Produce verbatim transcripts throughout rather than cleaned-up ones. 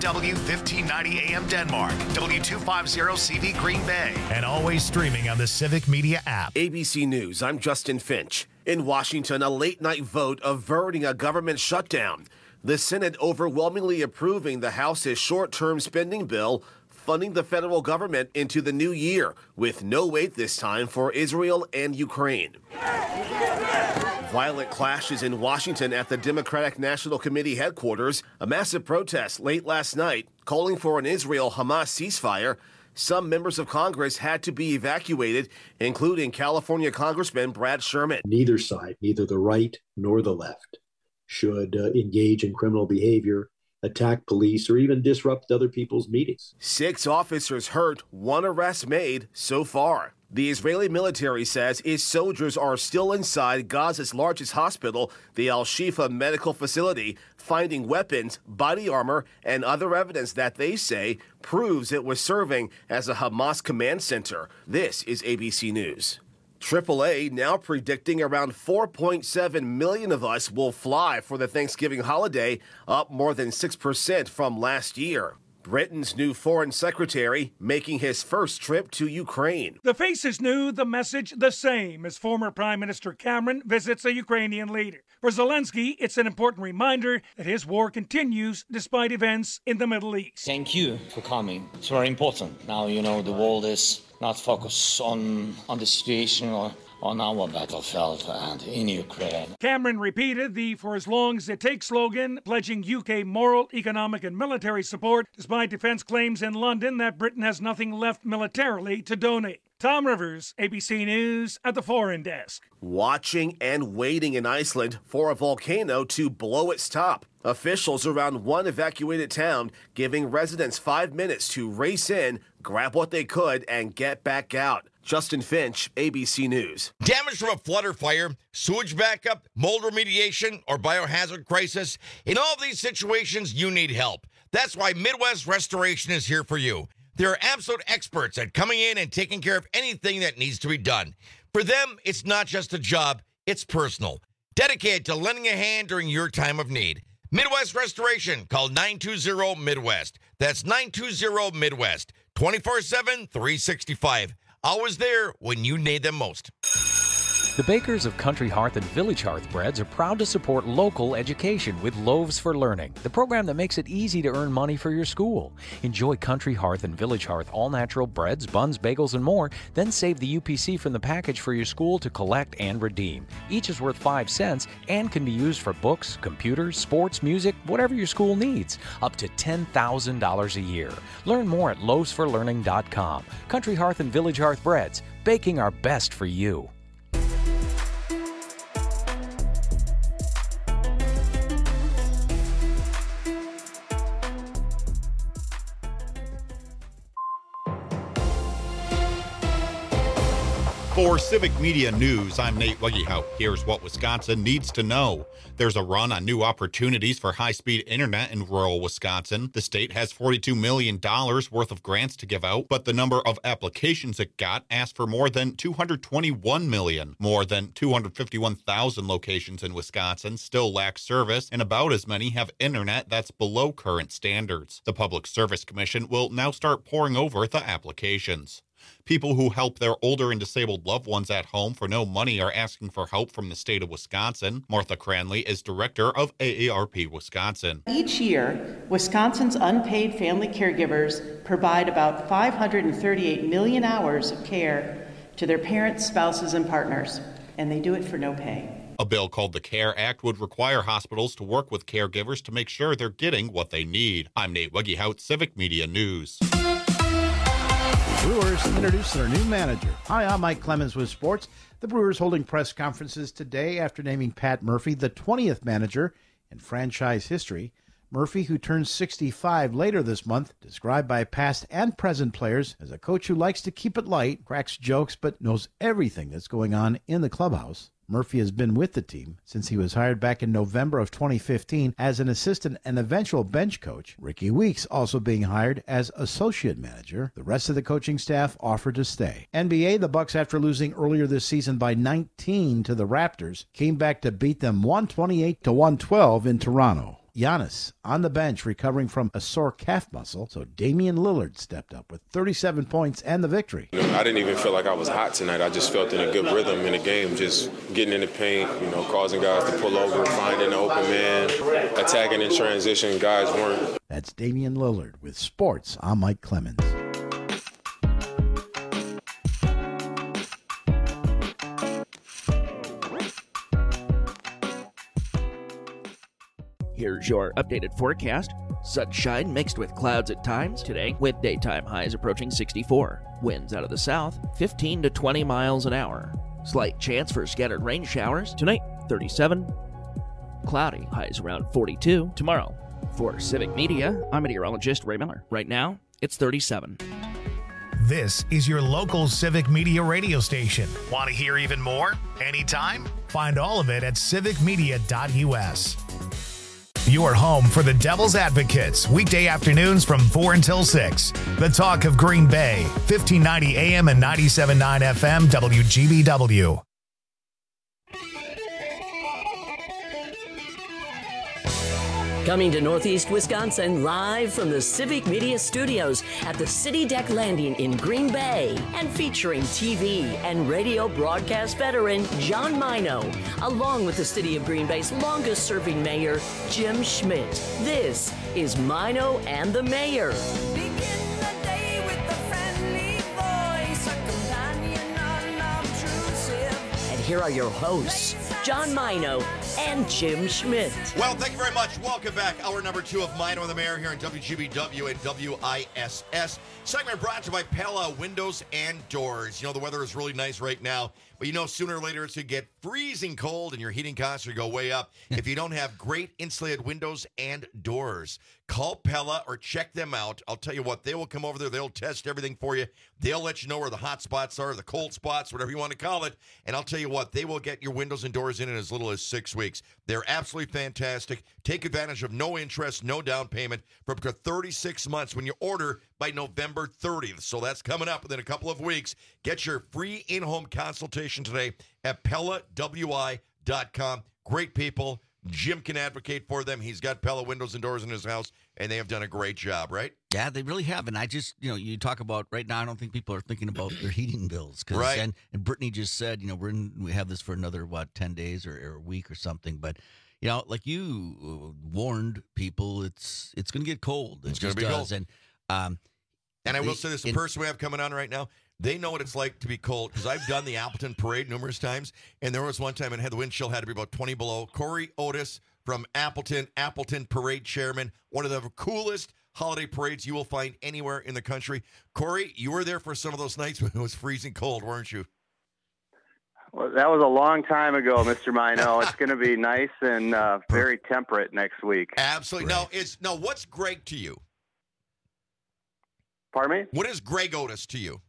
W fifteen ninety A M Denmark, W two fifty C V Green Bay, and always streaming on the Civic Media app. A B C News, I'm Justin Finch. In Washington, a late-night vote averting a government shutdown. The Senate overwhelmingly approving the House's short-term spending bill, funding the federal government into the new year, with no wait this time for Israel and Ukraine. Violent clashes in Washington at the Democratic National Committee headquarters, a massive protest late last night calling for an Israel-Hamas ceasefire. Some members of Congress had to be evacuated, including California Congressman Brad Sherman. Neither side, neither the right nor the left, should uh, engage in criminal behavior, attack police, or even disrupt other people's meetings. Six officers hurt, one arrest made so far. The Israeli military says its soldiers are still inside Gaza's largest hospital, the Al-Shifa medical facility, finding weapons, body armor, and other evidence that they say proves it was serving as a Hamas command center. This is A B C News. triple A now predicting around four point seven million of us will fly for the Thanksgiving holiday, up more than six percent from last year. Britain's new foreign secretary making his first trip to Ukraine. The face is new, the message the same as former Prime Minister Cameron visits a Ukrainian leader. For Zelensky, it's an important reminder that his war continues despite events in the Middle East. Thank you for coming. It's very important. Now, you know, the world is not focused on, on the situation or on our battlefield and in Ukraine. Cameron repeated the "for as long as it takes" slogan, pledging U K moral, economic and military support, despite defense claims in London that Britain has nothing left militarily to donate. Tom Rivers, A B C News at the Foreign Desk. Watching and waiting in Iceland for a volcano to blow its top. Officials around one evacuated town giving residents five minutes to race in, grab what they could, and get back out. Justin Finch, A B C News. Damage from a flood or fire, sewage backup, mold remediation, or biohazard crisis. In all of these situations, you need help. That's why Midwest Restoration is here for you. They're absolute experts at coming in and taking care of anything that needs to be done. For them, it's not just a job, it's personal. Dedicated to lending a hand during your time of need. Midwest Restoration. Call nine two zero Midwest. That's nine two zero Midwest. twenty-four seven, three sixty-five. Always there when you need them most. The bakers of Country Hearth and Village Hearth Breads are proud to support local education with Loaves for Learning, the program that makes it easy to earn money for your school. Enjoy Country Hearth and Village Hearth all-natural breads, buns, bagels, and more. Then save the U P C from the package for your school to collect and redeem. Each is worth five cents and can be used for books, computers, sports, music, whatever your school needs. Up to ten thousand dollars a year. Learn more at loaves for learning dot com. Country Hearth and Village Hearth Breads, baking our best for you. For Civic Media News, I'm Nate Wuggehout. Here's what Wisconsin needs to know. There's a run on new opportunities for high-speed internet in rural Wisconsin. The state has forty-two million dollars worth of grants to give out, but the number of applications it got asked for more than two hundred twenty-one million. More than two hundred fifty-one thousand locations in Wisconsin still lack service, and about as many have internet that's below current standards. The Public Service Commission will now start poring over the applications. People who help their older and disabled loved ones at home for no money are asking for help from the state of Wisconsin. Martha Cranley is director of A A R P Wisconsin. Each year, Wisconsin's unpaid family caregivers provide about five hundred thirty-eight million hours of care to their parents, spouses, and partners, and they do it for no pay. A bill called the CARE Act would require hospitals to work with caregivers to make sure they're getting what they need. I'm Nate Wuggehout, Civic Media News. Brewers introduced their new manager. Hi, I'm Mike Clemens with sports. The Brewers holding press conferences today after naming Pat Murphy the twentieth manager in franchise history. Murphy, who turns sixty-five later this month, described by past and present players as a coach who likes to keep it light, cracks jokes, but knows everything that's going on in the clubhouse. Murphy has been with the team since he was hired back in November of twenty fifteen as an assistant and eventual bench coach. Ricky Weeks also being hired as associate manager. The rest of the coaching staff offered to stay. N B A, the Bucks, after losing earlier this season by nineteen to the Raptors, came back to beat them one twenty-eight to one twelve in Toronto. Giannis on the bench recovering from a sore calf muscle, so Damian Lillard stepped up with thirty-seven points and the victory. You know, I didn't even feel like I was hot tonight. I just felt in a good rhythm in the game, just getting in the paint, you know, causing guys to pull over, finding the open man, attacking in transition. Guys weren't. That's Damian Lillard with sports. I'm Mike Clemens. Here's your updated forecast. Sunshine mixed with clouds at times today, with daytime highs approaching sixty-four. Winds out of the south, fifteen to twenty miles an hour. Slight chance for scattered rain showers. Tonight, thirty-seven. Cloudy, highs around forty-two. Tomorrow. For Civic Media, I'm meteorologist Ray Miller. Right now, it's thirty-seven. This is your local Civic Media radio station. Want to hear even more? Anytime? Find all of it at civic media dot u s. Your home for the Devil's Advocates, weekday afternoons from four until six. The talk of Green Bay, fifteen ninety A M and ninety-seven point nine F M W G B W. Coming to Northeast Wisconsin live from the Civic Media Studios at the City Deck Landing in Green Bay and featuring T V and radio broadcast veteran John Mino, along with the City of Green Bay's longest serving mayor, Jim Schmidt. This is Mino and the Mayor. Begin the day with a friendly voice, a companion unobtrusive. And here are your hosts, John Mino and Jim Schmidt. Well, thank you very much. Welcome back. Hour number two of Mino and the Mayor here on W G B W and W I S S. Segment brought to you by Pella Windows and Doors. You know, the weather is really nice right now, but you know, sooner or later it's going to get freezing cold and your heating costs are going to go way up if you don't have great insulated windows and doors. Call Pella or check them out. I'll tell you what, they will come over there. They'll test everything for you. They'll let you know where the hot spots are, the cold spots, whatever you want to call it. And I'll tell you what, they will get your windows and doors in in as little as six weeks. They're absolutely fantastic. Take advantage of no interest, no down payment for up to thirty-six months when you order by November thirtieth. So that's coming up within a couple of weeks. Get your free in-home consultation today at Pella W I dot com. Great people. Jim can advocate for them. He's got Pella windows and doors in his house, and they have done a great job, right? Yeah, they really have. And I just, you know, you talk about right now, I don't think people are thinking about their heating bills. Cause, right. And, and Brittany just said, you know, we're in, we have this for another, what, ten days or, or a week or something. But, you know, like you warned people, it's it's going to get cold. It It's going just to be does. cold. And, um, And I will they- say this, the and- person we have coming on right now, they know what it's like to be cold because I've done the Appleton Parade numerous times, and there was one time it had the wind chill had to be about twenty below. Corey Otis from Appleton, Appleton Parade Chairman, one of the coolest holiday parades you will find anywhere in the country. Corey, you were there for some of those nights when it was freezing cold, weren't you? Well, that was a long time ago, Mister Mino. It's going to be nice and uh, very temperate next week. Absolutely. Now, is now what's Greg to you? Pardon me? What is Greg Otis to you?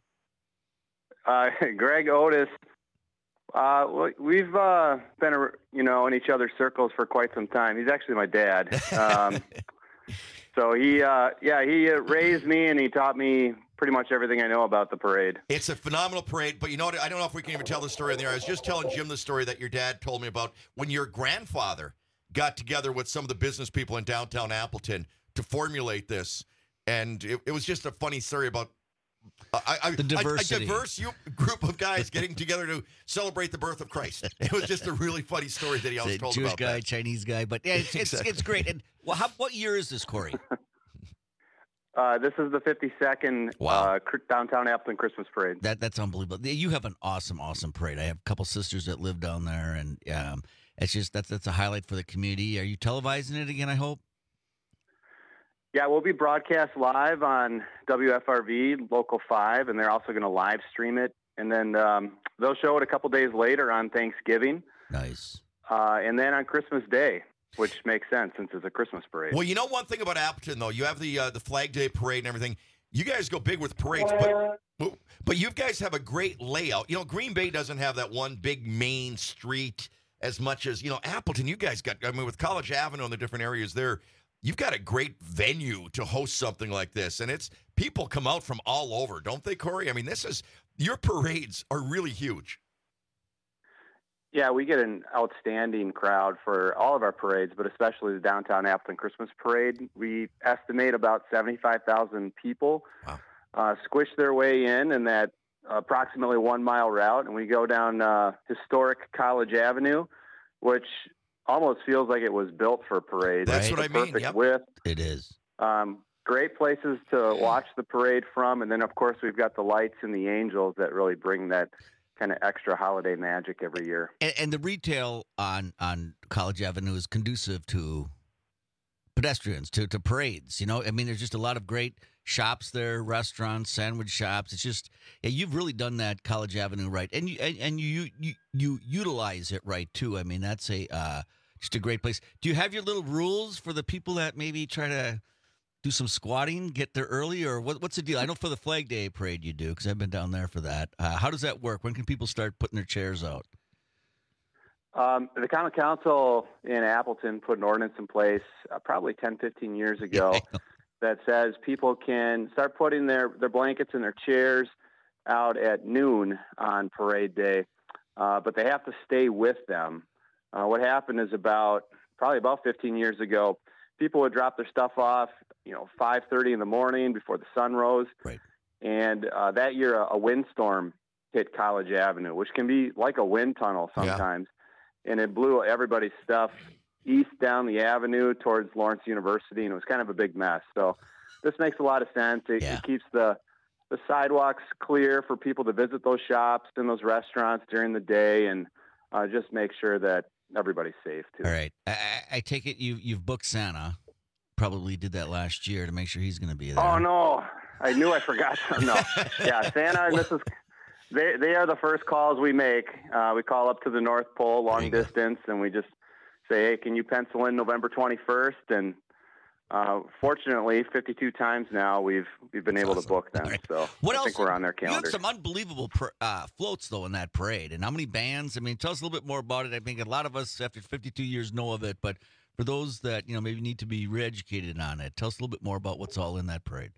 Uh, Greg Otis. Uh, well, we've uh, been, you know, in each other's circles for quite some time. He's actually my dad. Um, so he, uh, yeah, he uh, raised me and he taught me pretty much everything I know about the parade. It's a phenomenal parade, but you know what? I don't know if we can even tell the story on the air. I was just telling Jim the story that your dad told me about when your grandfather got together with some of the business people in downtown Appleton to formulate this. And it, it was just a funny story about I, I, The diversity. A, a diverse you, group of guys getting together to celebrate the birth of Christ. It was just a really funny story that he always the told Jewish about guy, that. Chinese guy. But yeah, it's, it's, Exactly. it's great. And well, how, what year is this, Corey? Uh, this is the fifty-second Wow. uh, cr- downtown Appleton Christmas parade. That That's unbelievable. You have an awesome, awesome parade. I have a couple sisters that live down there, and um, it's just that's that's a highlight for the community. Are you televising it again, I hope? Yeah, we'll be broadcast live on W F R V Local five, and they're also going to live stream it. And then um, they'll show it a couple days later on Thanksgiving. Nice. Uh, and then on Christmas Day, which makes sense since it's a Christmas parade. Well, you know one thing about Appleton, though. You have the uh, the Flag Day parade and everything. You guys go big with parades, but but you guys have a great layout. You know, Green Bay doesn't have that one big main street as much as, you know, Appleton. You guys got, I mean, with College Avenue and the different areas there, you've got a great venue to host something like this. And it's people come out from all over, don't they, Corey? I mean, this is, your parades are really huge. Yeah, we get an outstanding crowd for all of our parades, but especially the Downtown Appleton Christmas Parade. We estimate about seventy-five thousand people wow. uh, squish their way in in that approximately one mile route, and we go down uh, historic College Avenue, which almost feels like it was built for parades. That's It's what the I mean. perfect Yep. width. It is. Um, great places to watch the parade from, and then of course we've got the lights and the angels that really bring that kind of extra holiday magic every year. And, and the retail on on College Avenue is conducive to pedestrians, to to parades. You know, I mean, there's just a lot of great shops there, restaurants, sandwich shops. It's just yeah, you've really done that College Avenue right, and you and, and you, you you utilize it right too. I mean, that's a uh, just a great place. Do you have your little rules for the people that maybe try to do some squatting, get there early, or what, what's the deal? I know for the Flag Day parade you do, because I've been down there for that. Uh, how does that work? When can people start putting their chairs out? Um, the Common Council in Appleton put an ordinance in place uh, probably ten, fifteen years ago that says people can start putting their, their blankets and their chairs out at noon on parade day, uh, but they have to stay with them. Uh, what happened is about probably about fifteen years ago, people would drop their stuff off, you know, five thirty in the morning before the sun rose. Right. And uh, that year, a, a windstorm hit College Avenue, which can be like a wind tunnel sometimes. Yeah. And it blew everybody's stuff east down the avenue towards Lawrence University, and it was kind of a big mess. So this makes a lot of sense. It, yeah. it keeps the the sidewalks clear for people to visit those shops and those restaurants during the day, and uh, just make sure that everybody's safe too. All right. I, I take it you you've booked Santa. Probably did that last year to make sure he's going to be there. Oh no, I knew I forgot. No, yeah, Santa and Missus They they are the first calls we make. Uh, we call up to the North Pole, long distance, and we just say, hey, can you pencil in November twenty-first? And uh, fortunately, fifty-two times now we've we've been That's able awesome. to book them. Right. So what I else? think we're on their You calendar. had some unbelievable pr- uh, floats though in that parade, and how many bands? I mean, tell us a little bit more about it. I think a lot of us after fifty-two years know of it, but for those that you know maybe need to be re-educated on it, tell us a little bit more about what's all in that parade.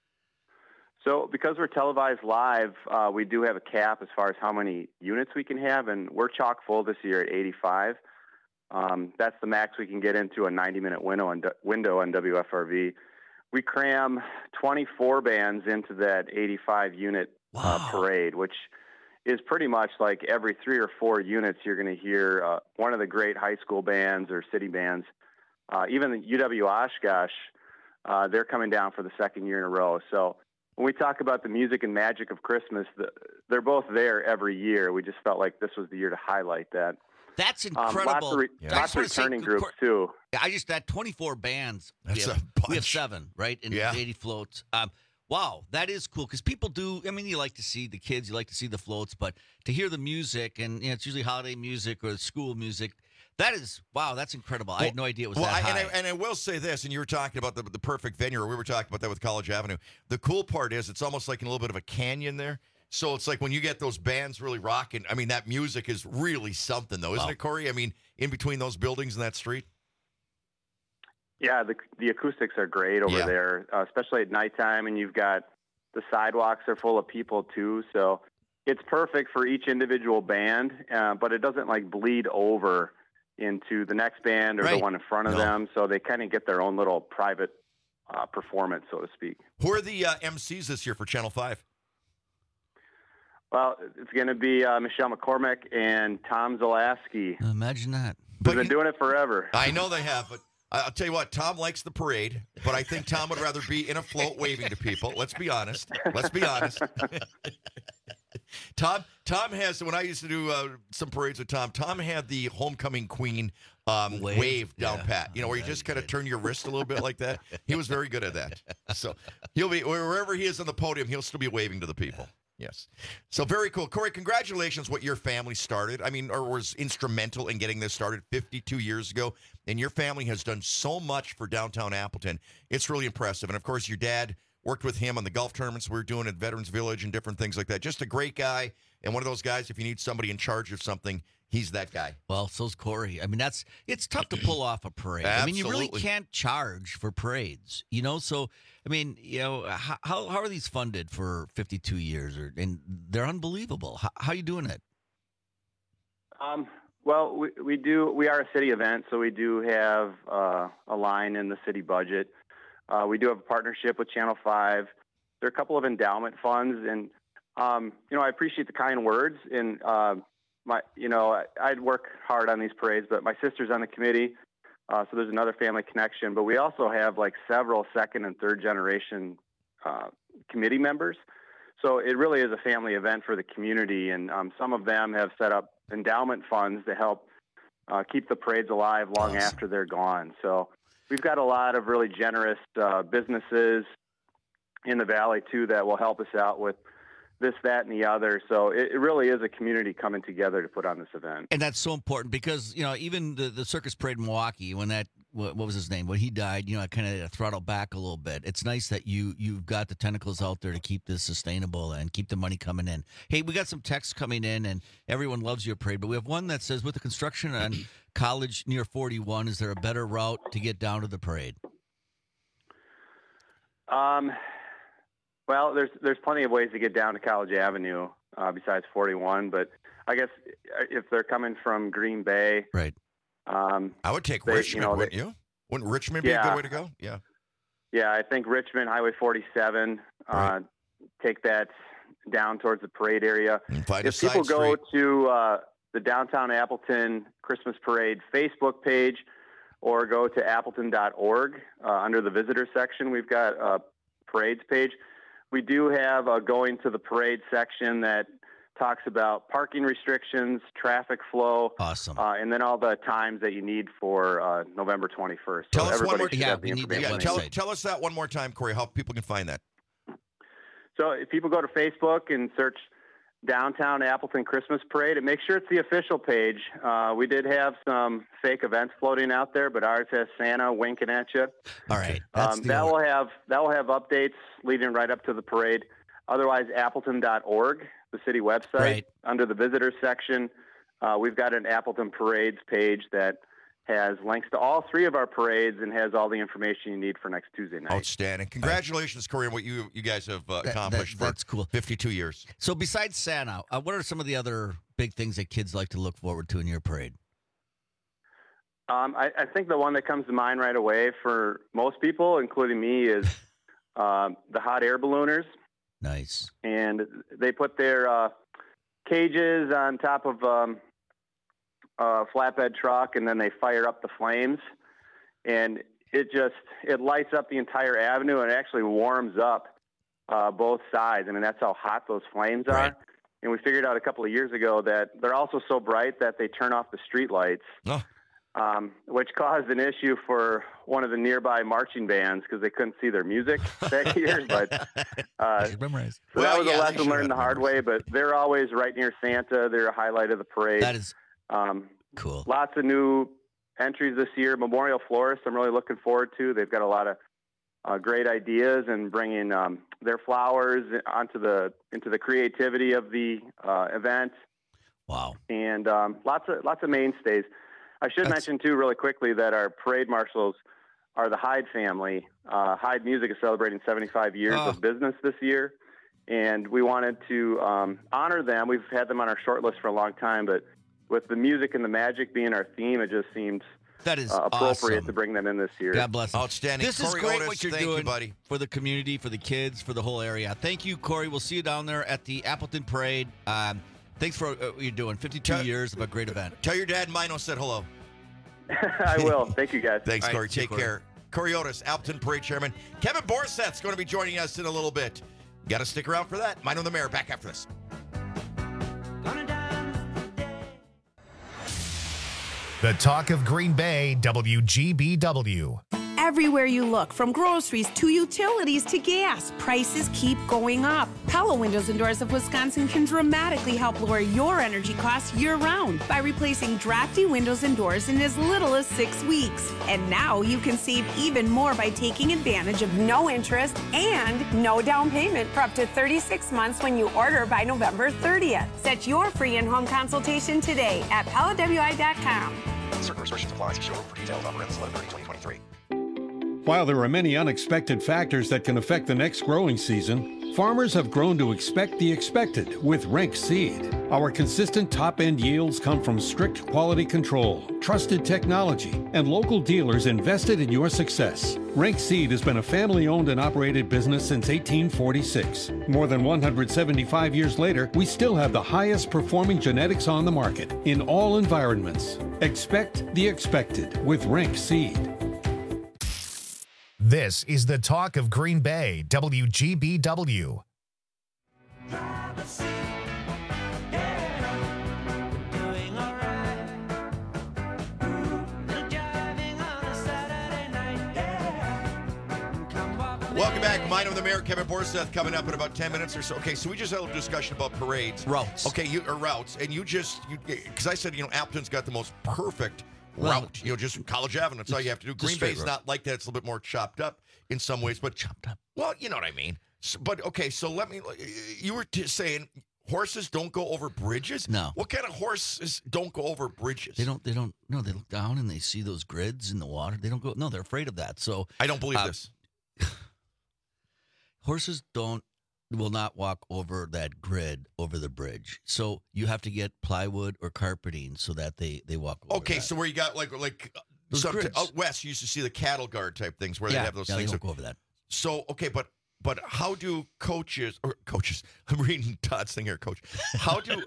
So because we're televised live, uh, we do have a cap as far as how many units we can have, and we're chock full this year at eighty-five. Um, that's the max we can get into a ninety-minute window on, window on W F R V. We cram twenty-four bands into that eighty-five unit wow. uh, parade, which is pretty much like every three or four units you're going to hear uh, one of the great high school bands or city bands. Uh, even the U W Oshkosh, uh, they're coming down for the second year in a row. So when we talk about the music and magic of Christmas, the, they're both there every year. We just felt like this was the year to highlight that. That's Um, lots incredible. of, re- Yeah. lots of returning groups, too. Yeah, I just that twenty-four bands. That's we have, a bunch. We have seven, right? And Yeah. eighty floats. Um, wow, that is cool because people do. I mean, you like to see the kids, you like to see the floats, but to hear the music, and you know, it's usually holiday music or school music. That is wow, that's incredible. I had no idea it was well, that I, high. and, I, and I will say this, and you were talking about the, the perfect venue, or we were talking about that with College Avenue. The cool part is it's almost like in a little bit of a canyon there. So it's like when you get those bands really rocking, I mean, that music is really something, though, isn't Wow. it, Corey? I mean, in between those buildings and that street? Yeah, the the acoustics are great over Yeah. there, uh, especially at nighttime, and you've got the sidewalks are full of people, too. So it's perfect for each individual band, uh, but it doesn't, like, bleed over into the next band or Right. the one in front of No. them. So they kind of get their own little private uh, performance, so to speak. Who are the uh, M Cs this year for Channel five? Well, it's going to be uh, Michelle McCormick and Tom Zalaski. Imagine that. They've been doing it forever. I know they have, but I- I'll tell you what, Tom likes the parade, but I think Tom would rather be in a float waving to people. Let's be honest. Let's be honest. Tom Tom has, when I used to do uh, some parades with Tom, Tom had the homecoming queen um, wave. Wave? down Yeah. pat. You know, where you just kind of turn your wrist a little bit like that. He was very good at that. So he'll be, wherever he is on the podium, he'll still be waving to the people. Yes. So very cool. Corey, congratulations what your family started. I mean, or was instrumental in getting this started fifty-two years ago. And your family has done so much for downtown Appleton. It's really impressive. And, of course, your dad worked with him on the golf tournaments we were doing at Veterans Village and different things like that. Just a great guy. And one of those guys, if you need somebody in charge of something, he's that guy. Well, so's Corey. I mean, that's it's tough to pull off a parade. I mean, you really Absolutely. can't charge for parades, you know. So, I mean, you know, how how, how are these funded for fifty-two years? Or and they're unbelievable. How how are you doing it? Um, Well, we, we do. We are a city event, so we do have uh, a line in the city budget. Uh, we do have a partnership with Channel five. There are a couple of endowment funds, and um, you know, I appreciate the kind words. And uh, my, you know, I, I'd work hard on these parades, but my sister's on the committee, uh, so there's another family connection. But we also have like several second and third generation uh, committee members. So it really is a family event for the community, and um, some of them have set up endowment funds to help uh, keep the parades alive long awesome. after they're gone. So we've got a lot of really generous uh, businesses in the valley too that will help us out with this, that, and the other. So it, it really is a community coming together to put on this event. And that's so important because, you know, even the, the circus parade in Milwaukee, when that, what, what was his name? When he died, you know, I kind of throttled back a little bit. It's nice that you, you've got the tentacles out there to keep this sustainable and keep the money coming in. Hey, we got some texts coming in, and everyone loves your parade, but we have one that says, with the construction on College near forty-one, is there a better route to get down to the parade? Um, well, there's there's plenty of ways to get down to College Avenue uh, besides forty-one, but I guess if they're coming from Green Bay, right? Um, I would take they, Richmond, you know, wouldn't they, you? Wouldn't Richmond be yeah. a good way to go? Yeah. Yeah, I think Richmond, Highway forty-seven, Right. uh, take that down towards the parade area. And find If a people side go street. to uh, the Downtown Appleton Christmas Parade Facebook page or go to appleton dot org uh, under the visitor section, we've got a parades page. We do have a going to the parade section that talks about parking restrictions, traffic flow, awesome, uh, and then all the times that you need for uh, November twenty-first. Tell so us one everybody more. should have the information Yeah, they tell, need. tell us that one more time, Corey. How people can find that. So if people go to Facebook and search Downtown Appleton Christmas Parade, and make sure it's the official page. Uh, we did have some fake events floating out there, but ours has Santa winking at you. All right, that's Um, the that order. will have that will have updates leading right up to the parade. Otherwise, appleton dot org, the city website, Right. under the visitors section, uh, we've got an Appleton Parades page that has links to all three of our parades and has all the information you need for next Tuesday night. Outstanding. Congratulations, Corey, on what you you guys have uh, That- accomplished that- that's for cool. fifty-two years. So besides Santa, uh, what are some of the other big things that kids like to look forward to in your parade? Um, I, I think the one that comes to mind right away for most people, including me, is um, the hot air ballooners. Nice. And they put their uh, cages on top of um, a flatbed truck, and then they fire up the flames. And it just it lights up the entire avenue, and it actually warms up uh, both sides. I mean, that's how hot those flames are. Right. And we figured out a couple of years ago that they're also so bright that they turn off the street lights. Oh. Um, which caused an issue for one of the nearby marching bands because they couldn't see their music that year. But uh, so memorize. that Well, was yeah, a they lesson should learned the have hard way. But they're always right near Santa. They're a highlight of the parade. That is um, cool. Lots of new entries this year. Memorial Florist, I'm really looking forward to. They've got a lot of uh, great ideas and bringing um, their flowers onto the into the creativity of the uh, event. Wow. And um, lots of lots of mainstays. I should That's- mention, too, really quickly, that our parade marshals are the Hyde family. Uh, Hyde Music is celebrating seventy-five years Oh. of business this year, and we wanted to um, honor them. We've had them on our short list for a long time, but with the music and the magic being our theme, it just seemed That is uh, appropriate awesome. to bring them in this year. God bless them. Outstanding. This Corey is great Otis, what you're thank you, doing buddy. for the community, for the kids, for the whole area. Thank you, Corey. We'll see you down there at the Appleton Parade. Um, thanks for uh, what you're doing. fifty-two Tell- years of a great event. Tell your dad Mino said hello. I will. Thank you, guys. Thanks, All right, Corey. see you, Take Corey. care. Corey Otis, Appleton Parade Chairman. Kevin Borseth's going to be joining us in a little bit. Got to stick around for that. Mino the Mayor, back after this. The talk of Green Bay, W G B W. Everywhere you look, from groceries to utilities to gas, prices keep going up. Pella Windows and Doors of Wisconsin can dramatically help lower your energy costs year-round by replacing drafty windows and doors in as little as six weeks. And now you can save even more by taking advantage of no interest and no down payment for up to thirty-six months when you order by November thirtieth. Set your free in-home consultation today at pella w i dot com. Certain restrictions apply. See showroom for details. Offer ends eleven thirty twenty twenty-three. While there are many unexpected factors that can affect the next growing season, farmers have grown to expect the expected with Rank Seed. Our consistent top-end yields come from strict quality control, trusted technology, and local dealers invested in your success. Rank Seed has been a family-owned and operated business since eighteen forty-six. More than one hundred seventy-five years later, we still have the highest performing genetics on the market in all environments. Expect the expected with Rank Seed. This is the talk of Green Bay, W G B W. Welcome back. Mind of the Mayor, Kevin Borseth, coming up in about ten minutes or so. Okay, so we just had a little discussion about parades. Routes. Okay, you or routes. And you just, because I said, you know, Appleton's got the most perfect Well, route. You know, just College Avenue. That's all you have to do. It's a Green straight Bay's route. not like that. It's a little bit more chopped up in some ways. But chopped up. Well, you know what I mean. So, but, okay, so let me, you were t- saying horses don't go over bridges? No. What kind of horses don't go over bridges? They don't. They don't. No, they look down and they see those grids in the water. They don't go. No, they're afraid of that. So I don't believe uh, this. Horses don't will not walk over that grid over the bridge. So you have to get plywood or carpeting so that they they walk over. Okay, that. so where you got like like Those some, grids. out west, you used to see the cattle guard type things where yeah, they have those yeah, things. They don't go over that. So okay, but but how do coaches or coaches? I'm reading Todd's thing here, coach. How do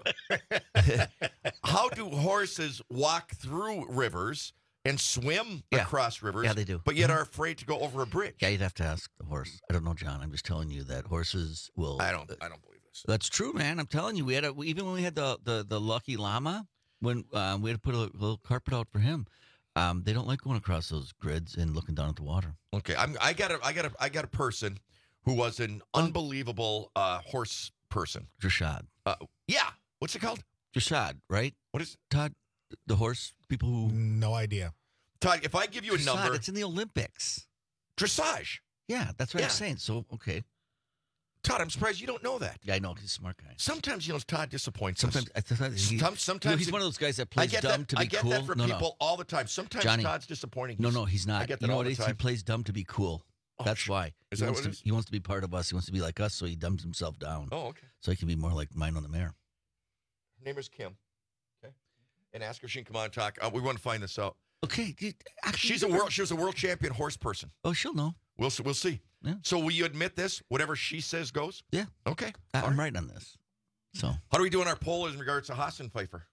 how do horses walk through rivers and swim Yeah. across rivers? Yeah, they do. But yet are afraid to go over a bridge. Yeah, you'd have to ask the horse. I don't know, John. I'm just telling you that horses will. I don't. I don't believe this. That's true, man. I'm telling you, we had a, even when we had the the, the lucky llama, when um, we had to put a little carpet out for him. Um, they don't like going across those grids and looking down at the water. Okay, I'm. I got a. I got a. I got a person who was an unbelievable uh, horse person. Drashad. Uh, yeah. What's it called? Drashad, right? What is Todd? The horse people who. No idea. Todd, if I give you a Dressage, number, it's in the Olympics. dressage. Yeah, that's what Yeah. I'm saying. So okay. Todd, I'm surprised you don't know that. Yeah, I know he's a smart guy. Sometimes, you know, Todd disappoints Sometimes us. I thought he, Some- sometimes you know, he's it- one of those guys that I plays get dumb that. to be I get cool. that from no, no. people all the time. Sometimes Johnny, Todd's disappointing. No, no, he's not. I get that you know all what the it is? He time. plays dumb to be cool. Oh, That's sh- why. Is he that wants what to, it is? He wants to be part of us. He wants to be like us, so he dumbs himself down. Oh, okay. So he can be more like mine on the mayor. Her name is Kim. Okay. And ask her if she can come on and talk. Uh, we want to find this out. Okay. Dude, actually, She's a world. She was a world champion horse person. Oh, she'll know. We'll s- we'll see. Yeah. So will you admit this? Whatever she says goes. Yeah. Okay. I, All I'm right. right on this. So How do we do in our poll in regards to Haas and Pfeiffer?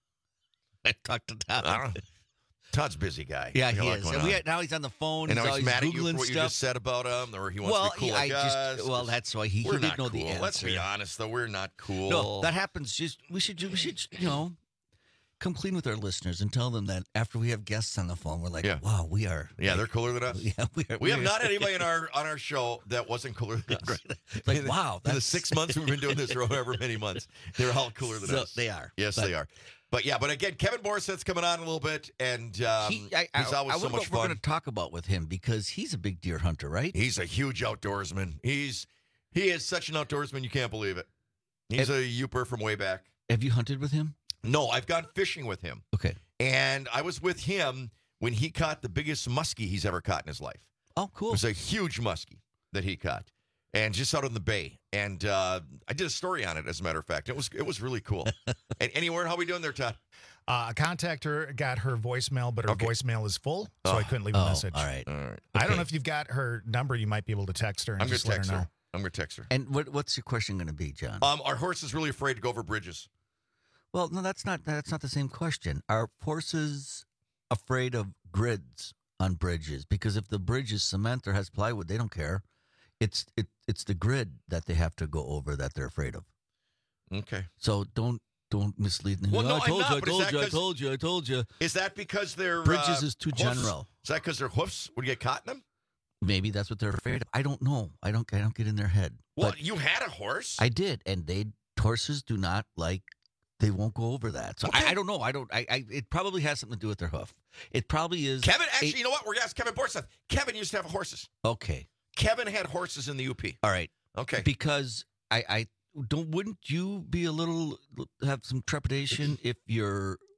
I talked to Todd. I don't know. Todd's a busy guy. Yeah, He got a he lot is. going And we on. had, now he's on the phone. And now he's he's always mad at you Googling for what you stuff. just said about him, or he wants well, to be cool he- like I just, us. well, that's why he, he We're didn't not know cool. the answer. Let's be honest, though. We're not cool. No, that happens. Just we should we should you know come clean with our listeners and tell them that after we have guests on the phone, we're like, Yeah. wow, we are. Yeah, like, they're cooler than us. Yeah, we are. We have are- not had anybody in our on our show that wasn't cooler than us. Like, In the- wow, in the that's- six months we've been doing this, or however many months, they're all cooler than So, us. they are. Yes, But- they are. But yeah, but again, Kevin Borseth's coming on a little bit, and um, He, I, I, he's always I so wonder much what we're fun. going to talk about with him because he's a big deer hunter, right? He's a huge outdoorsman. He's he is such an outdoorsman, you can't believe it. He's a Youper from way back. Have you hunted with him? No, I've gone fishing with him. Okay. And I was with him when he caught the biggest muskie he's ever caught in his life. Oh, cool. It was a huge muskie that he caught, and just out in the bay. And uh, I did a story on it, as a matter of fact. It was it was really cool. And any word, how we doing there, Todd? Uh, a contactor got her voicemail, but her Okay. voicemail is full, so Oh. I couldn't leave a Oh, message. all right. All right. I don't Okay. know if you've got her number. You might be able to text her and I'm going just to let her text know. her. I'm going to text her. And what what's your question going to be, John? Um, our horse is really afraid to go over bridges. Well, no, that's not that's not the same question. Are horses afraid of grids on bridges? Because if the bridge is cement or has plywood, they don't care. It's it it's the grid that they have to go over that they're afraid of. Okay. So don't don't mislead them. Well, no, I I'm told not, you, I but is told that you, I 'cause- told you, I told you. Is that because their Bridges uh, is too hoofs- general. Is that because their hoofs would get caught in them? Maybe that's what they're afraid of. I don't know. I don't I don't get in their head. Well, But you had a horse. I did, and they horses do not like. They won't go over that. So Okay. I, I don't know. I don't. I, I. It probably has something to do with their hoof. It probably is. Kevin, actually, a- you know what? We're going to ask Kevin Borseth. Kevin used to have horses. Okay. Kevin had horses in the U P. All right. Okay. Because I, I don't. Wouldn't you be a little have some trepidation if your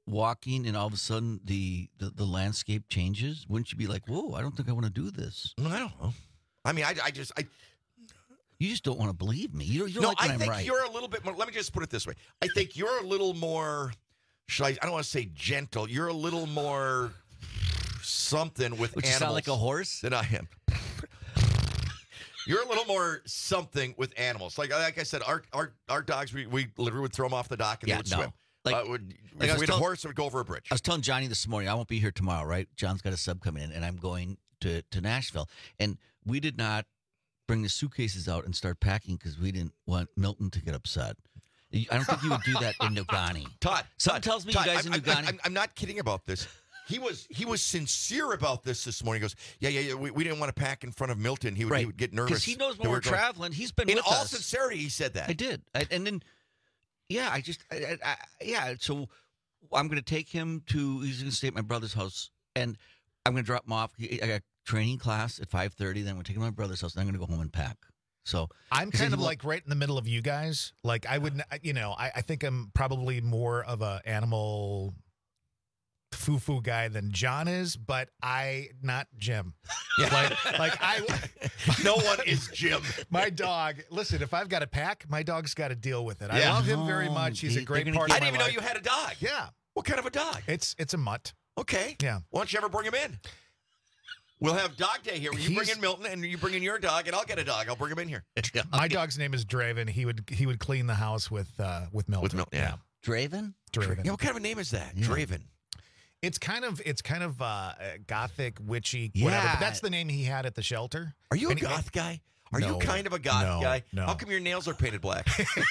walking and all of a sudden the, the, the landscape changes? Wouldn't you be like, whoa, I don't think I want to do this? I don't know. I mean, I, I just... I. You just don't want to believe me. You don't, you don't no, like when I I'm think right. you're a little bit more... Let me just put it this way. I think you're a little more... Should I, I don't want to say gentle. You're a little more something with Would animals. you sound like a horse? Than I am. You're a little more something with animals. Like like I said, our our, our dogs, we, we literally would throw them off the dock and Yeah, they would no. swim. Like- uh, would, like I if was we had a tell- horse, it would go over a bridge. I was telling Johnny this morning, I won't be here tomorrow, right? John's got a sub coming in, and I'm going to, to Nashville. And we did not bring the suitcases out and start packing because we didn't want Milton to get upset. I don't think you would do that in Nugani. Todd, Something Todd, tells me Todd, you guys I'm, in I'm- Nugani. I'm, I'm not kidding about this. He was he was sincere about this this morning. He goes, yeah, yeah, yeah. We, we didn't want to pack in front of Milton. He would, he would get nervous Because he knows when that we're going- traveling. He's been In with all us. sincerity, he said that. I did. I, and then, yeah, I just, I, I, I, yeah. So I'm going to take him to, he's going to stay at my brother's house, and I'm going to drop him off. He- I got training class at five thirty. Then I'm going to take him to my brother's house, and I'm going to go home and pack. So I'm 'cause kind he of lo- like right in the middle of you guys. Like I would, n- you know, I, I think I'm probably more of a animal foo-foo guy than John is, but I not Jim. Like, like I, no one is Jim. My dog. Listen, if I've got to pack, my dog's got to deal with it. I Yeah. love him very Oh, much. He's they- a great they're gonna part I of my didn't even know life. you had a dog. Yeah. What kind of a dog? It's it's a mutt. Okay. Yeah. Why don't you ever bring him in? We'll have dog day here. You bring He's- in Milton, and you bring in your dog, and I'll get a dog. I'll bring him in here. My dog's name is Draven. He would he would clean the house with uh with Milton. With Milton, yeah. Draven? Draven. Yeah, what kind of a name is that? Yeah. Draven. It's kind of it's kind of uh gothic, witchy, whatever. Yeah. But that's the name he had at the shelter. Are you a And he- goth guy? Are No. you kind of a goth No, guy? no. How come your nails are painted black?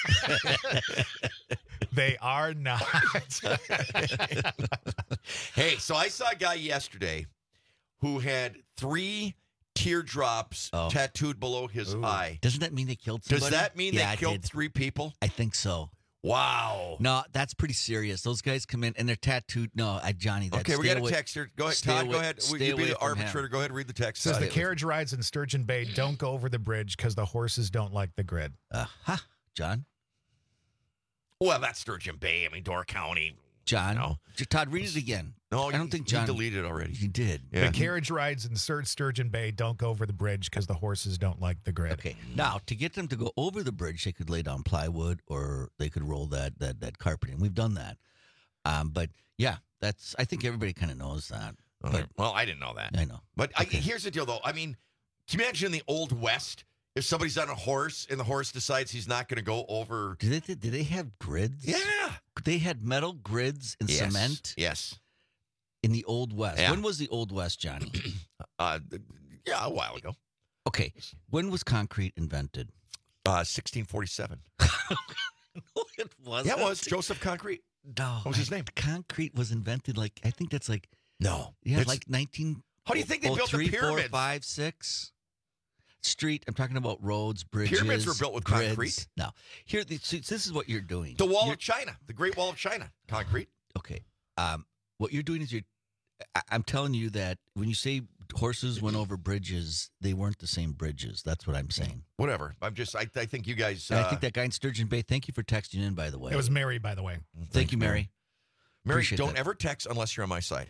They are not. Hey, so I saw a guy yesterday who had three teardrops Oh. tattooed below his eye. Doesn't that mean they killed Does somebody? that mean Yeah, they it killed did. three people? I think so. Wow. No, that's pretty serious. Those guys come in and they're tattooed. No, I, Johnny, that's Okay, we got a text here. Go ahead, stay Todd. away- Go ahead. stay You be away the from him. arbitrator. Go ahead and read the text. Says Uh, the carriage rides in Sturgeon Bay don't go over the bridge because the horses don't like the grid. Uh, huh, John? Well, that's Sturgeon Bay. I mean, Door County. John? No. J- Todd, read it again. No, I don't you- think you John deleted it already. He did. Yeah. The carriage rides in Stur- Sturgeon Bay don't go over the bridge because the horses don't like the grid. Okay. Now, to get them to go over the bridge, they could lay down plywood or they could roll that that that carpeting. We've done that. Um, but yeah, that's. I think everybody kind of knows that. But Well, I didn't know that. I know. But I, here's the deal, though. I mean, can you imagine in the Old West if somebody's on a horse and the horse decides he's not going to go over? Did they? Did they have grids? Yeah. They had metal grids and Yes. cement Yes. in the Old West. Yeah. When was the Old West, Johnny? Uh, yeah, a while ago. Okay. When was concrete invented? Uh, sixteen forty-seven. No, it wasn't. Yeah, it was Joseph Concrete. No. What was his name? Concrete was invented like I think that's like No. yeah, It's- like nineteen. How do you think they oh, built the three, four, pyramids? five, six? Street. I'm talking about roads, bridges. Pyramids were built with grids. concrete. No. Here, the, so this is what you're doing. The Wall You're- of China, the Great Wall of China, concrete. Okay. Um, what you're doing is you're. I, I'm telling you that when you say horses went over bridges, they weren't the same bridges. That's what I'm saying. Whatever. I'm just. I, I think you guys. And Uh, I think that guy in Sturgeon Bay. Thank you for texting in, by the way. It was Mary, by the way. Thank you, Mary. Mary, Appreciate don't that. ever text unless you're on my side.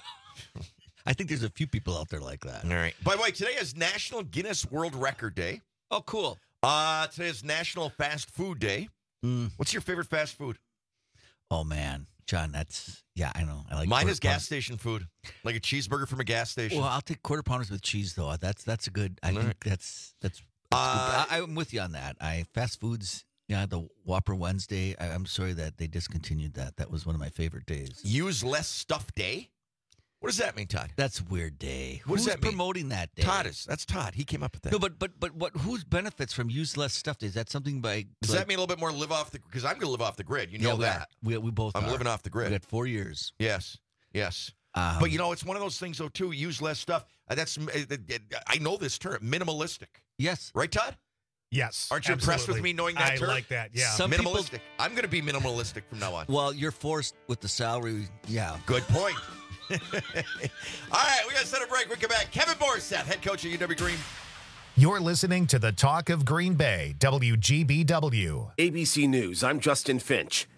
I think there's a few people out there like that. All right. By the way, today is National Guinness World Record Day. Oh, cool. Uh, today is National Fast Food Day. Mm. What's your favorite fast food? Oh man, John, that's yeah, I know. I like Mine quarter is gas pound- station food, like a cheeseburger from a gas station. Well, I'll take quarter pounders with cheese though. That's that's a good. I All think right. that's that's. that's Uh, good. I, I'm with you on that. I fast foods. Yeah, the Whopper Wednesday. I, I'm sorry that they discontinued that. That was one of my favorite days. Use less stuff day. What does that mean, Todd? That's a weird day. What does Who's that mean? promoting that day? Todd is. That's Todd. He came up with that. No, but but but what? Whose benefits from use less stuff day? Is that something by? Does like- that mean a little bit more live off the? Because I'm going to live off the grid. You know yeah, we that. are. We we both. I'm are. living off the grid. We got four years. Yes. Yes. Um, But you know, it's one of those things, though. Too use less stuff. Uh, That's. uh, uh, I know this term, minimalistic. Yes. Right, Todd? Yes. Aren't you impressed with absolutely. me knowing that I term? like that. Yeah. Some people- minimalistic. I'm going to be minimalistic from now on. Well, you're forced with the salary. Yeah. Good point. All right, we got to set a break. We come back. Kevin Borseth, head coach of U W Green. You're listening to the Talk of Green Bay, W G B W. A B C News, I'm Justin Finch.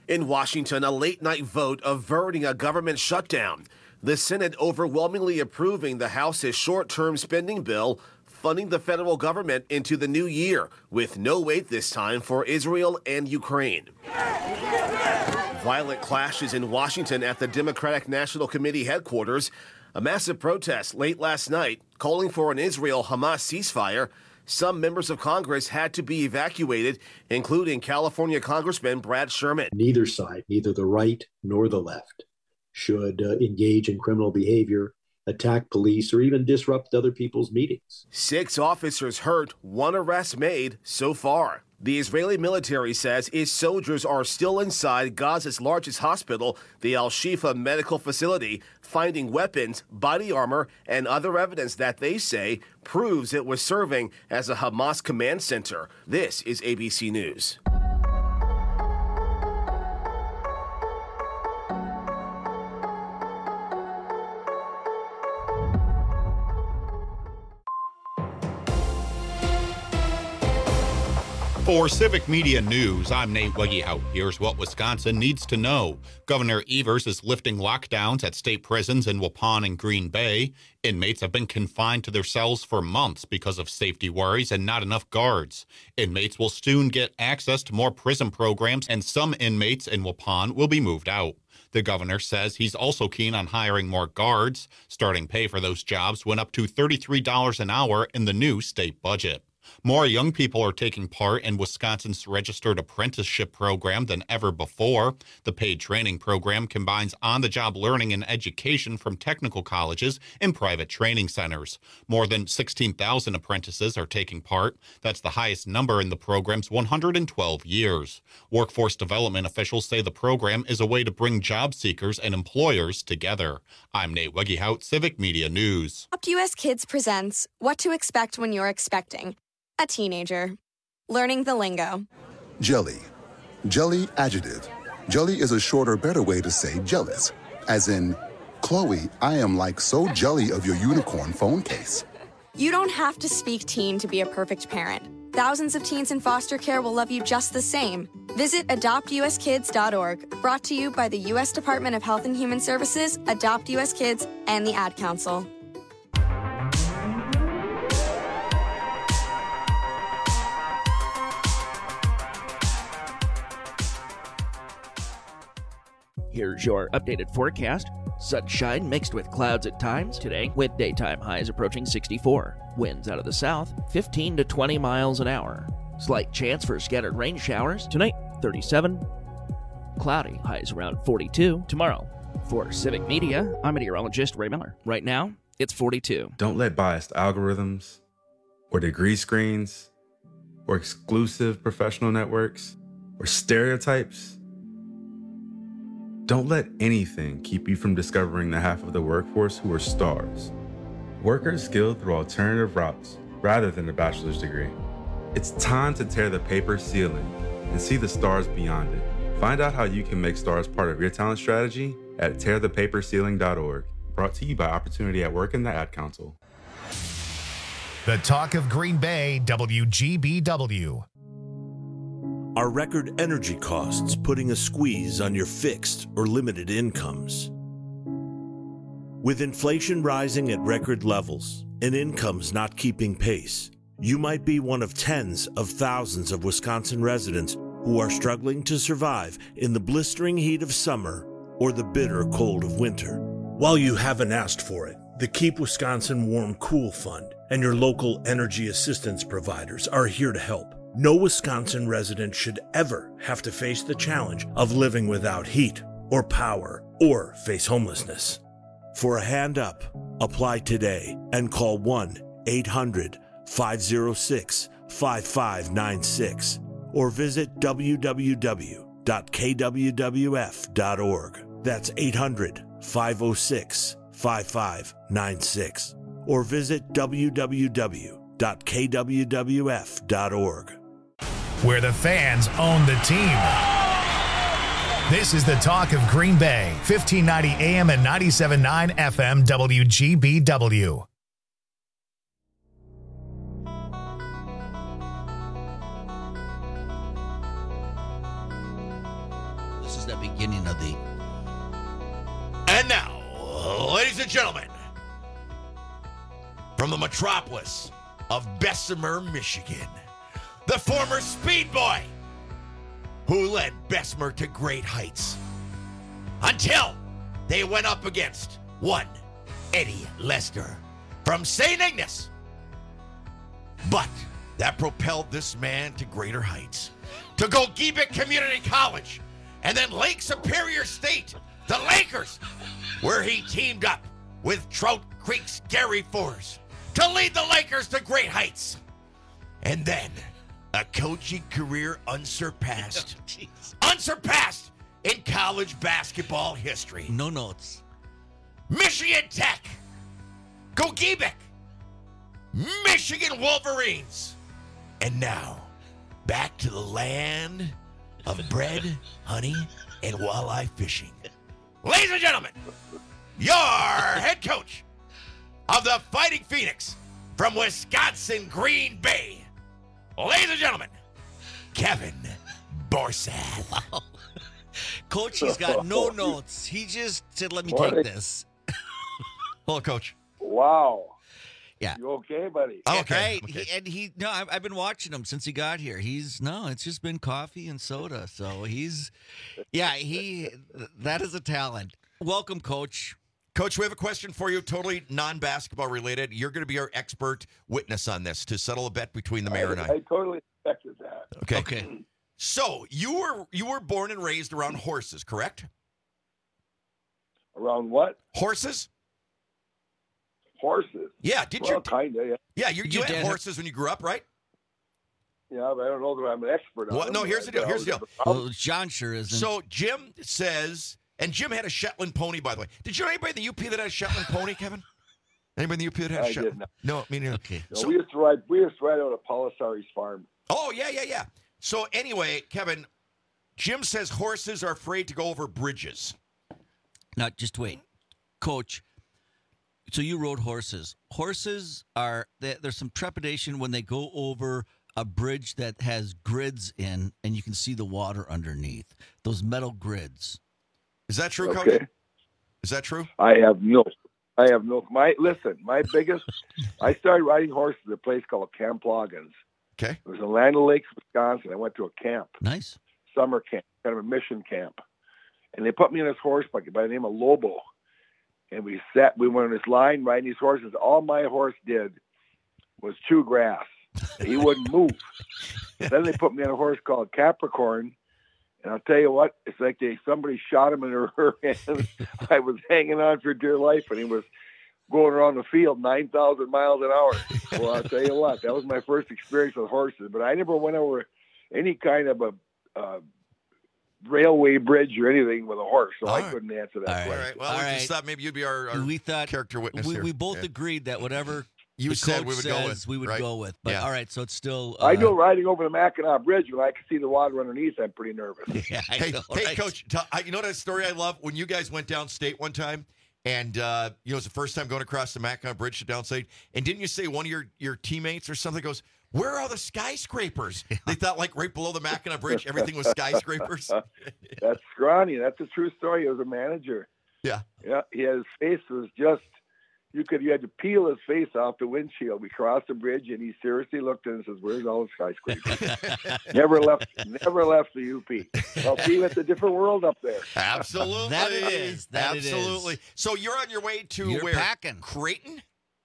In Washington, a late-night vote averting a government shutdown. The Senate overwhelmingly approving the House's short-term spending bill, funding the federal government into the new year, with no wait this time for Israel and Ukraine. Violent clashes in Washington at the Democratic National Committee headquarters. A massive protest late last night calling for an Israel-Hamas ceasefire. Some members of Congress had to be evacuated, including California Congressman Brad Sherman. Neither side, neither the right nor the left, should uh, engage in criminal behavior, attack police, or even disrupt other people's meetings. Six officers hurt, one arrest made so far. The Israeli military says its soldiers are still inside Gaza's largest hospital, the Al-Shifa medical facility, finding weapons, body armor, and other evidence that they say proves it was serving as a Hamas command center. This is A B C News. For Civic Media News, I'm Nate Weggehout. Here's what Wisconsin needs to know. Governor Evers is lifting lockdowns at state prisons in Waupun and Green Bay. Inmates have been confined to their cells for months because of safety worries and not enough guards. Inmates will soon get access to more prison programs, and some inmates in Waupun will be moved out. The governor says he's also keen on hiring more guards. Starting pay for those jobs went up to thirty-three dollars an hour in the new state budget. More young people are taking part in Wisconsin's registered apprenticeship program than ever before. The paid training program combines on-the-job learning and education from technical colleges and private training centers. More than sixteen thousand apprentices are taking part. That's the highest number in the program's one hundred twelve years. Workforce development officials say the program is a way to bring job seekers and employers together. I'm Nate Weggehout, Civic Media News. Adopt U S Kids presents What to Expect When You're Expecting a Teenager. Learning the lingo. Jelly. Jelly adjective. Jelly is a shorter, better way to say jealous. As in, Chloe, I am like so jelly of your unicorn phone case. You don't have to speak teen to be a perfect parent. Thousands of teens in foster care will love you just the same. Visit adopt u s kids dot org. Brought to you by the U S Department of Health and Human Services, Adopt U S Kids, and the Ad Council. Here's your updated forecast. Sunshine mixed with clouds at times today, with daytime highs approaching sixty-four. Winds out of the south, fifteen to twenty miles an hour. Slight chance for scattered rain showers tonight, thirty-seven. Cloudy, highs around forty-two tomorrow. For Civic Media, I'm meteorologist Ray Miller. Right now, it's forty-two. Don't let biased algorithms or degree screens or exclusive professional networks or stereotypes, don't let anything keep you from discovering the half of the workforce who are stars. Workers skilled through alternative routes rather than a bachelor's degree. It's time to tear the paper ceiling and see the stars beyond it. Find out how you can make stars part of your talent strategy at tear the paper ceiling dot org. Brought to you by Opportunity at Work and the Ad Council. The Talk of Green Bay, W G B W. Are record energy costs putting a squeeze on your fixed or limited incomes? With inflation rising at record levels and incomes not keeping pace, you might be one of tens of thousands of Wisconsin residents who are struggling to survive in the blistering heat of summer or the bitter cold of winter. While you haven't asked for it, the Keep Wisconsin Warm Cool Fund and your local energy assistance providers are here to help. No Wisconsin resident should ever have to face the challenge of living without heat or power or face homelessness. For a hand up, apply today and call one eight hundred five oh six five five nine six or visit w w w dot k w w f dot org. That's eight hundred five oh six five five nine six or visit w w w dot k w w f dot org. Where the fans own the team. This is the Talk of Green Bay, fifteen ninety A M and ninety-seven point nine F M W G B W. This is was the beginning of the. And now, ladies and gentlemen, from the metropolis of Bessemer, Michigan, the former Speed Boy who led Bessemer to great heights until they went up against one Eddie Lester from Saint Ignace. But that propelled this man to greater heights, to Gogebic Community College, and then Lake Superior State, the Lakers, where he teamed up with Trout Creek's Gary Force to lead the Lakers to great heights. And then a coaching career unsurpassed. Oh, unsurpassed in college basketball history. No notes. Michigan Tech, Gogebic, Michigan Wolverines. And now, back to the land of bread, honey, and walleye fishing. Ladies and gentlemen, your head coach of the Fighting Phoenix from Wisconsin, Green Bay. Ladies and gentlemen, Kevin Borsad. Wow. Coach, he's got no notes. He just said, let me Morning. take this. Hello, Coach. Wow. Yeah. You okay, buddy? Oh, okay. Right. okay. He, and he, no, I've, I've been watching him since he got here. He's, no, it's just been coffee and soda. So he's, yeah, he, that is a talent. Welcome, Coach. Coach, we have a question for you, totally non-basketball related. You're going to be our expert witness on this to settle a bet between the mayor and I. I totally expected that. Okay. Okay. So you were you were born and raised around horses, correct? Around what? Horses? Horses. Yeah. Did well, you? Kind of, yeah. Yeah. You, you You had did. horses when you grew up, right? Yeah, but I don't know that I'm an expert on Well, them, no. but Here's the I- deal. I Here's the was- deal. Well, John sure isn't. So Jim says, and Jim had a Shetland pony, by the way. Did you know anybody in the U P that had a Shetland pony, Kevin? Anybody in the U P that had a I Shetland? did not. No, me neither. okay. No, So- we used to ride. We used to ride out of Polisari's farm. Oh, yeah, yeah, yeah. So anyway, Kevin, Jim says horses are afraid to go over bridges. Now, just wait. Coach, so you rode horses. Horses are, there- there's some trepidation when they go over a bridge that has grids in and you can see the water underneath. Those metal grids. Is that true, Okay. Coach? Is that true? I have no. I have no. My listen. My biggest. I started riding horses at a place called Camp Loggins. Okay. It was in Land Lakes, Wisconsin. I went to a camp, Nice. summer camp, kind of a mission camp, and they put me in this horse bucket by the name of Lobo, and we sat. We went on this line riding these horses. All my horse did was chew grass. He wouldn't move. Then they put me on a horse called Capricorn, and I'll tell you what, it's like they somebody shot him in the rear end. I was hanging on for dear life, and he was going around the field nine thousand miles an hour. Well, I'll tell you what, that was my first experience with horses, but I never went over any kind of a uh, railway bridge or anything with a horse, so All I right. couldn't answer that All right. All question. right. Well, All we right. just thought maybe you'd be our, our we thought character witness we, here. we both Yeah. agreed that whatever You the said coach we would says, go with. we would right? go with. But Yeah. all right, so it's still. Uh, I know riding over the Mackinac Bridge, when I can see the water underneath, I'm pretty nervous. Yeah, I Hey, know, hey, right? Coach. Tell, I, you know that story I love when you guys went downstate one time, and uh, you know it was the first time going across the Mackinac Bridge to downstate, and didn't you say one of your your teammates or something goes, "Where are the skyscrapers?" They thought like right below the Mackinac Bridge, everything was skyscrapers. That's scrawny. That's a true story. He was a manager. Yeah. Yeah. He had, his face was just, you could, you had to peel his face off the windshield. We crossed the bridge and he seriously looked at it and says, "Where's all the skyscrapers?" never left, never left the U P. Well, see, it's a different world up there. Absolutely. That it is. That it is. Absolutely. So you're on your way to You're where? packing. Creighton?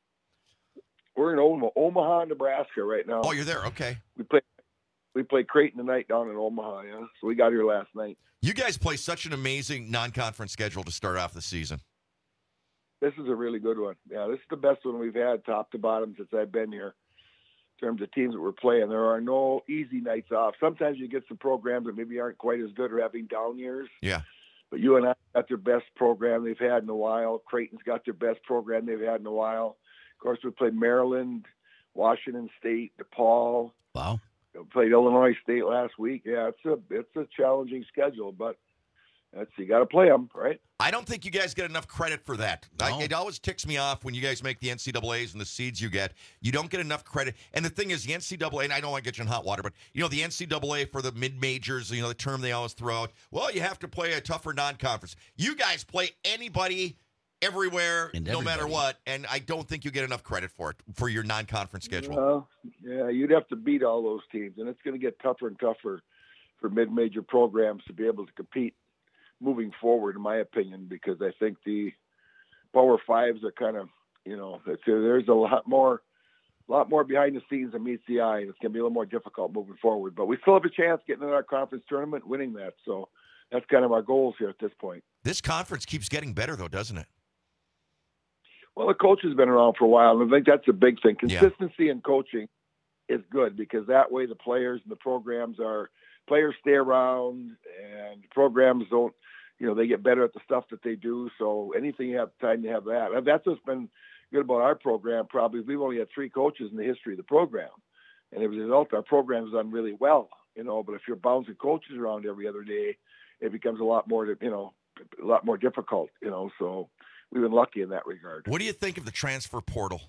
We're in Omaha, Omaha, Nebraska right now. Oh, you're there. Okay. We play, we play Creighton tonight down in Omaha. Yeah. So we got here last night. You guys play such an amazing non-conference schedule to start off the season. This is a really good one. Yeah, this is the best one we've had, top to bottom, since I've been here. In terms of teams that we're playing, there are no easy nights off. Sometimes you get some programs that maybe aren't quite as good or having down years. Yeah. But U N I got their best program they've had in a while. Creighton's got their best program they've had in a while. Of course, we played Maryland, Washington State, DePaul. Wow. We played Illinois State last week. Yeah, it's a it's a challenging schedule, but That's you got to play them, right? I don't think you guys get enough credit for that. I, it always ticks me off when you guys make the N C double A's and the seeds you get. You don't get enough credit. And the thing is, the N C double A, and I don't want to get you in hot water, but, you know, the N C double A for the mid-majors, you know, the term they always throw out, well, you have to play a tougher non-conference. You guys play anybody, everywhere, And no matter everybody. what, and I don't think you get enough credit for it, for your non-conference schedule. Well, yeah, you'd have to beat all those teams, and it's going to get tougher and tougher for mid-major programs to be able to compete moving forward, in my opinion, because I think the Power Fives are kind of, you know, it's, there's a lot more, a lot more behind the scenes that meets the eye, and it's going to be a little more difficult moving forward. But we still have a chance getting in our conference tournament, winning that. So that's kind of our goals here at this point. This conference keeps getting better, though, doesn't it? Well, the coach has been around for a while, and I think that's a big thing. Consistency in coaching is good because that way the players and the programs are players stay around, and programs don't, you know, they get better at the stuff that they do. So anything you have time to have that. And that's what's been good about our program. Probably we've only had three coaches in the history of the program, and as a result, our program has done really well. You know, but if you're bouncing coaches around every other day, it becomes a lot more, you know, a lot more difficult. You know, so we've been lucky in that regard. What do you think of the transfer portal?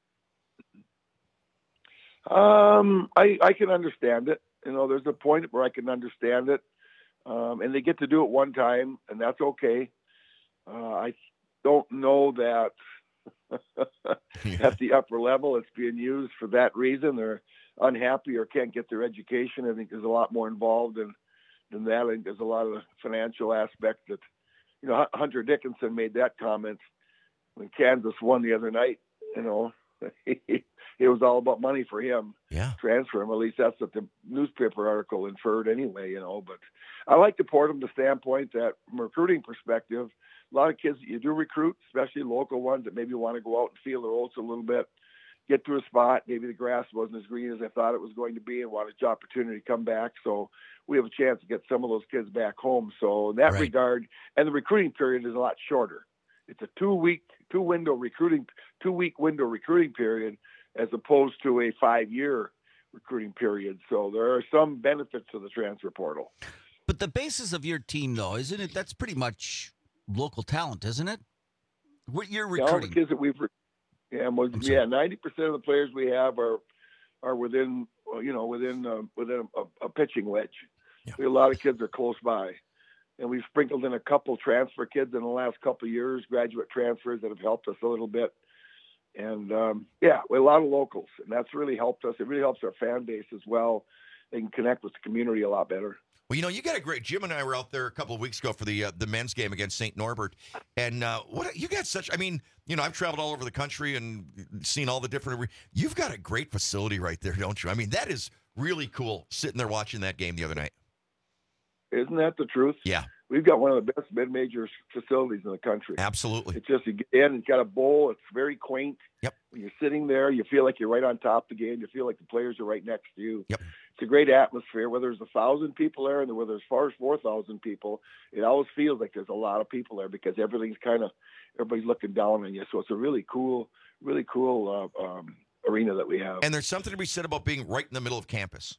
Um, I, I can understand it. You know, there's a point where I can understand it. Um, and they get to do it one time, and that's okay. Uh, I don't know that at the upper level it's being used for that reason. They're unhappy or can't get their education. I think there's a lot more involved in, than that. I think there's a lot of the financial aspect that, you know, Hunter Dickinson made that comment when Kansas won the other night. You know, it was all about money for him. Yeah. Transfer him. At least that's what the newspaper article inferred anyway, you know. But I like to port them to the standpoint that from a recruiting perspective, a lot of kids that you do recruit, especially local ones that maybe want to go out and feel their oats a little bit, get to a spot, maybe the grass wasn't as green as I thought it was going to be and wanted the opportunity to come back. So we have a chance to get some of those kids back home. So in that Right. regard, and the recruiting period is a lot shorter. It's a two-week, two-window recruiting, two-week window recruiting period as opposed to a five-year recruiting period. So there are some benefits to the transfer portal. But the basis of your team, though, isn't it? That's pretty much local talent, isn't it? What you're Yeah, all the recruiting. kids that we've, re- yeah, well, yeah, ninety percent of the players we have are are within, well, you know, within uh, within a, a pitching wedge. We, a lot of kids are close by, and we've sprinkled in a couple transfer kids in the last couple of years, graduate transfers that have helped us a little bit. And um, yeah, we have a lot of locals, and that's really helped us. It really helps our fan base as well. They can connect with the community a lot better. Well, you know, you got a great. Jim and I were out there a couple of weeks ago for the uh, the men's game against Saint Norbert, and uh, what you got such. I mean, you know, I've traveled all over the country and seen all the different. re- You've got a great facility right there, don't you? I mean, that is really cool. Sitting there watching that game the other night. Isn't that the truth? Yeah. We've got one of the best mid-major facilities in the country. Absolutely. It's just, you get in, it's got a bowl. It's very quaint. Yep. When you're sitting there, you feel like you're right on top of the game. You feel like the players are right next to you. Yep. It's a great atmosphere. Whether there's a thousand people there and whether there's far as four thousand people, it always feels like there's a lot of people there because everything's kind of, everybody's looking down on you. So it's a really cool, really cool uh, um, arena that we have. And there's something to be said about being right in the middle of campus.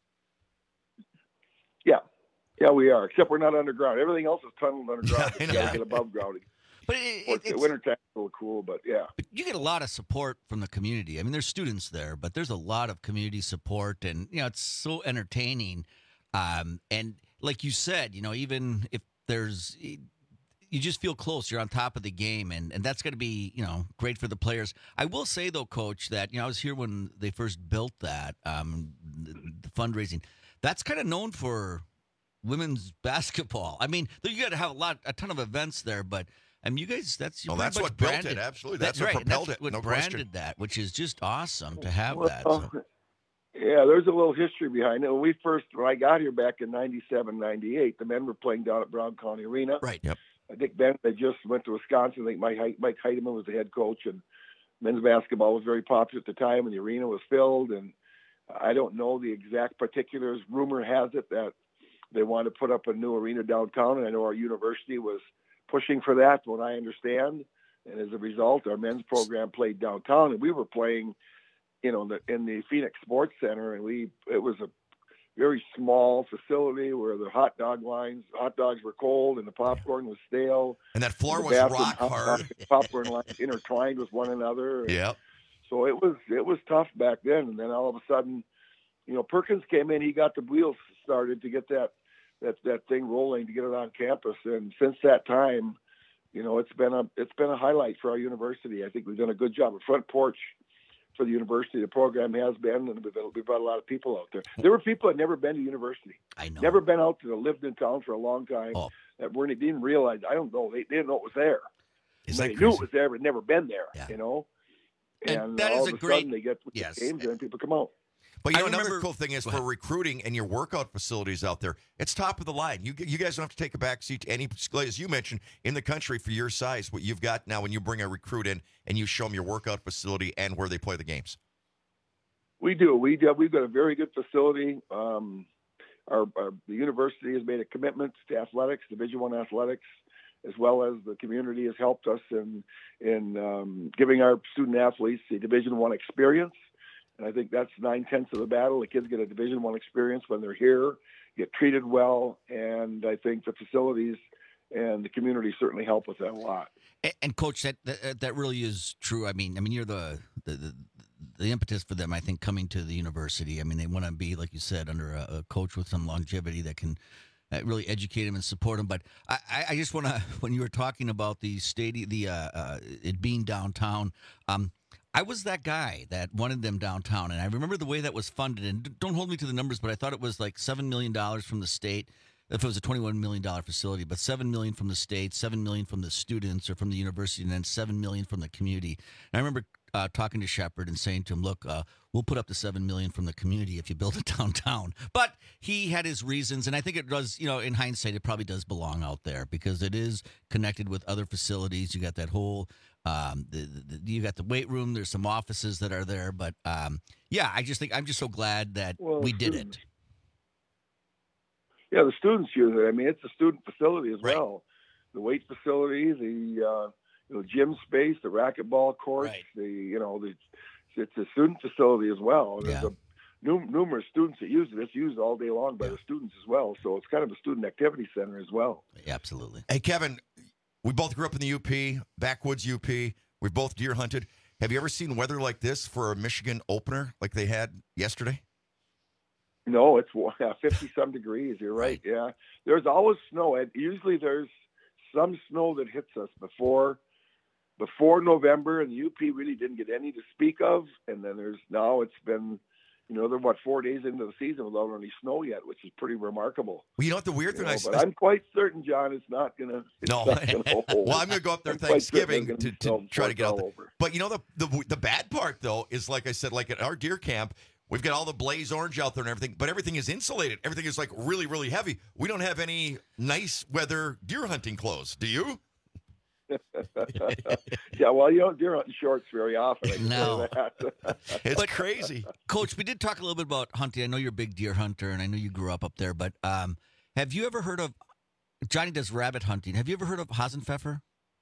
Yeah. Yeah, we are. Except we're not underground. Everything else is tunneled underground. I You know. gotta get above ground. But it, Well, the winter time's a little cool, but yeah. But you get a lot of support from the community. I mean, there's students there, but there's a lot of community support, and you know, it's so entertaining. Um, and like you said, you know, even if there's, you just feel close. You're on top of the game, and and that's going to be, you know, great for the players. I will say though, Coach, that you know, I was here when they first built that um, the, the fundraising. That's kind of known for women's basketball. I mean, you got to have a lot, a ton of events there, but. I mean, you guys, that's, Oh, pretty that's much what built it, branded- absolutely. That's what right, propelled that's it, What no branded question. that, which is just awesome to have Well, that. So. Yeah, there's a little history behind it. When we first, when I got here back in ninety-seven, ninety-eight, the men were playing down at Brown County Arena. Right. Yep. I think Ben, they just went to Wisconsin. I think Mike, Mike Heidemann was the head coach, and men's basketball was very popular at the time, and the arena was filled. And I don't know the exact particulars. Rumor has it that they want to put up a new arena downtown, and I know our university was pushing for that, from what I understand. And as a result, our men's program played downtown, and we were playing, you know, in the, in the Phoenix Sports Center, and we it was a very small small facility where the hot dog lines, hot dogs were cold and the popcorn was stale. And that floor The was bathroom rock hot hard. dog and popcorn lines intertwined with one another. Yep. So it was it was tough back then. And then all of a sudden, you know, Perkins came in. He got the wheels started to get that that that thing rolling, to get it on campus. And since that time, you know, it's been a it's been a highlight for our university. I think we've done a good job. A front porch for the university, the program has been, and we've, we've brought a lot of people out there. There were people that had never been to university. I know. Never been out there, lived in town for a long time, Oh. that weren't, they didn't realize, I don't know, they, they didn't know it was there. Is they that knew crazy? it was there, but never been there, Yeah. you know? And And, that all is of a a great- sudden they get with yes. the games and people come out. But you I know, another remember- cool thing is Go for ahead. recruiting and your workout facilities out there, it's top of the line. You you guys don't have to take a back seat to any, as you mentioned, in the country for your size, what you've got now when you bring a recruit in and you show them your workout facility and where they play the games. We do. We do. We've got a very good facility. Um, our, our the university has made a commitment to athletics, Division One athletics, as well as the community has helped us in in um, giving our student athletes a Division One experience. And I think that's nine tenths of the battle. The kids get a Division One experience when they're here, get treated well, and I think the facilities and the community certainly help with that a lot. And, and coach, that, that that really is true. I mean, I mean, you're the the, the the impetus for them. I think coming to the university. I mean, they want to be, like you said, under a, a coach with some longevity that can uh, really educate them and support them. But I, I- I just want to, when you were talking about the stadium, the uh, uh, it being downtown. Um, I was that guy that wanted them downtown, and I remember the way that was funded. And don't hold me to the numbers, but I thought it was like seven million dollars from the state. If it was a twenty-one million dollars facility, but seven million dollars from the state, seven million dollars from the students or from the university, and then seven million dollars from the community. And I remember uh, talking to Shepard and saying to him, look, uh, we'll put up the seven million dollars from the community if you build it downtown. But he had his reasons, and I think it does, you know, in hindsight, it probably does belong out there because it is connected with other facilities. You got that whole, um, the, the, you got the weight room. There's some offices that are there. But, um, yeah, I just think I'm just so glad that Well, we did students- it. Yeah, the students use it. I mean, it's a student facility as well. The weight facility, the uh, you know gym space, the racquetball courts, the you know the it's a student facility as well. And There's a, num- numerous students that use it. It's used all day long by the students as well. So it's kind of a student activity center as well. Absolutely. Hey, Kevin, we both grew up in the U P, backwoods U P. We've both deer hunted. Have you ever seen weather like this for a Michigan opener like they had yesterday? No, it's fifty some degrees. You're right. Yeah, there's always snow, and usually there's some snow that hits us before before November, and the U P really didn't get any to speak of. And then there's now it's been, you know, they're what four days into the season without any snow yet, which is pretty remarkable. Well, you know what the weird You thing know, is? but I'm quite certain, John, it's not gonna. It's No. not gonna hold. Well, I'm going to go up there I'm quite certain Thanksgiving there's to, gonna be to snow try to before get out it's there. all over. But you know, the, the the bad part, though, is like I said, like at our deer camp, we've got all the blaze orange out there and everything, but everything is insulated. Everything is like really, really heavy. We don't have any nice weather deer hunting clothes. Do you? Yeah, well, you don't deer hunt in shorts very often. I can tell No. you that. It's But, crazy. Coach, we did talk a little bit about hunting. I know you're a big deer hunter, and I know you grew up up there. But um, have you ever heard of Johnny does rabbit hunting? Have you ever heard of Hasenpfeffer?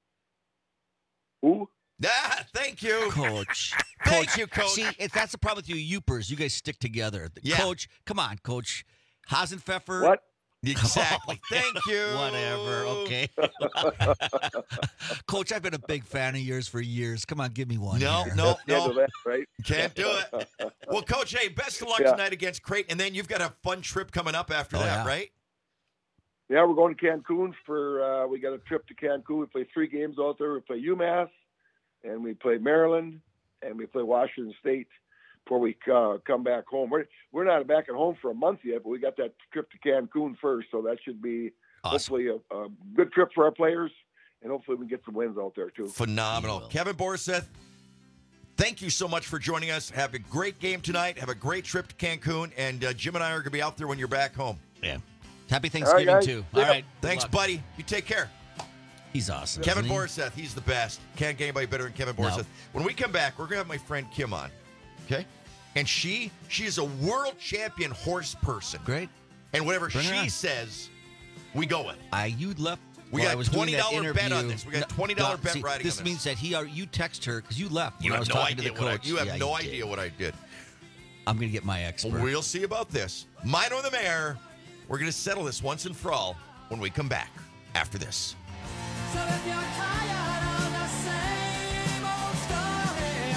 Who? Ah, thank you, Coach. Thank you, Coach. See, if that's the problem with you, Youpers. You guys stick together. Yeah. Coach, come on, Coach. Hasenpfeffer. What? Exactly. Thank you. Whatever. Okay. Coach, I've been a big fan of yours for years. Come on, give me one. No, here. no, Yeah, no. that, right? Can't do it. Well, Coach, hey, best of luck Yeah. tonight against Creighton, and then you've got a fun trip coming up after Oh, that, yeah. right? Yeah, we're going to Cancun for. Uh, we got a trip to Cancun. We play three games out there. We play UMass, and we play Maryland, and we play Washington State before we uh, come back home. We're we're not back at home for a month yet, but we got that trip to Cancun first, so that should be Awesome. hopefully a, a good trip for our players, and hopefully we can get some wins out there too. Phenomenal. will. Kevin Borseth, thank you so much for joining us. Have a great game tonight. Have a great trip to Cancun, and uh, Jim and I are going to be out there when you're back home. Yeah. Happy Thanksgiving, guys. too. Yeah. All right. Good Thanks, luck. buddy. You take care. He's awesome. Kevin isn't he? Borseth, he's the best. Can't get anybody better than Kevin No. Borseth. When we come back, we're going to have my friend Kim on, okay? And she, she is a world champion horse person. Great. And whatever Bring her she on. says, we go with. I you left. We while got I was doing twenty that dollar bet on interview- this. We got No, twenty dollar no, bet see, riding This on means this. that he are you text her because you left. You when I have was no talking idea to the what I, coach. you have Yeah, no did. idea what I did. I'm going to get my expert. We'll see about this. Mine or the Mayor. We're going to settle this once and for all when we come back after this. So if you're tired of the same old story,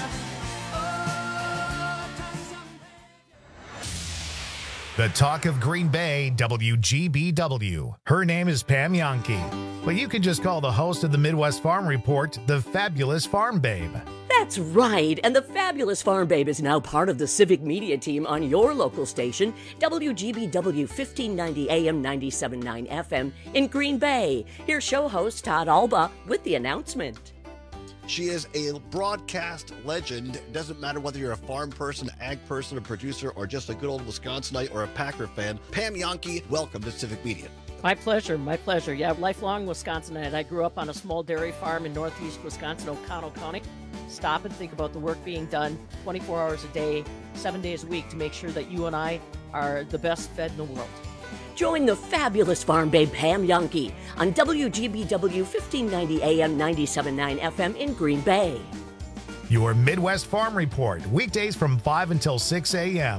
oh, tell me something. The talk of Green Bay, W G B W. Her name is Pam Yankee, but you can just call the host of the Midwest Farm Report the Fabulous Farm Babe. That's right, and the Fabulous Farm Babe is now part of the Civic Media team on your local station, W G B W fifteen ninety A M ninety-seven point nine F M in Green Bay. Here's show host Todd Alba with the announcement. She is a broadcast legend. Doesn't matter whether you're a farm person, ag person, a producer, or just a good old Wisconsinite or a Packer fan. Pam Yankee, welcome to Civic Media. My pleasure, my pleasure. Yeah, lifelong Wisconsinite. I grew up on a small dairy farm in northeast Wisconsin, O'Connell County. Stop and think about the work being done twenty-four hours a day, seven days a week to make sure that you and I are the best fed in the world. Join the Fabulous Farm Babe Pam Yankee on W G B W fifteen ninety A M ninety-seven point nine F M in Green Bay. Your Midwest Farm Report, weekdays from five until six A M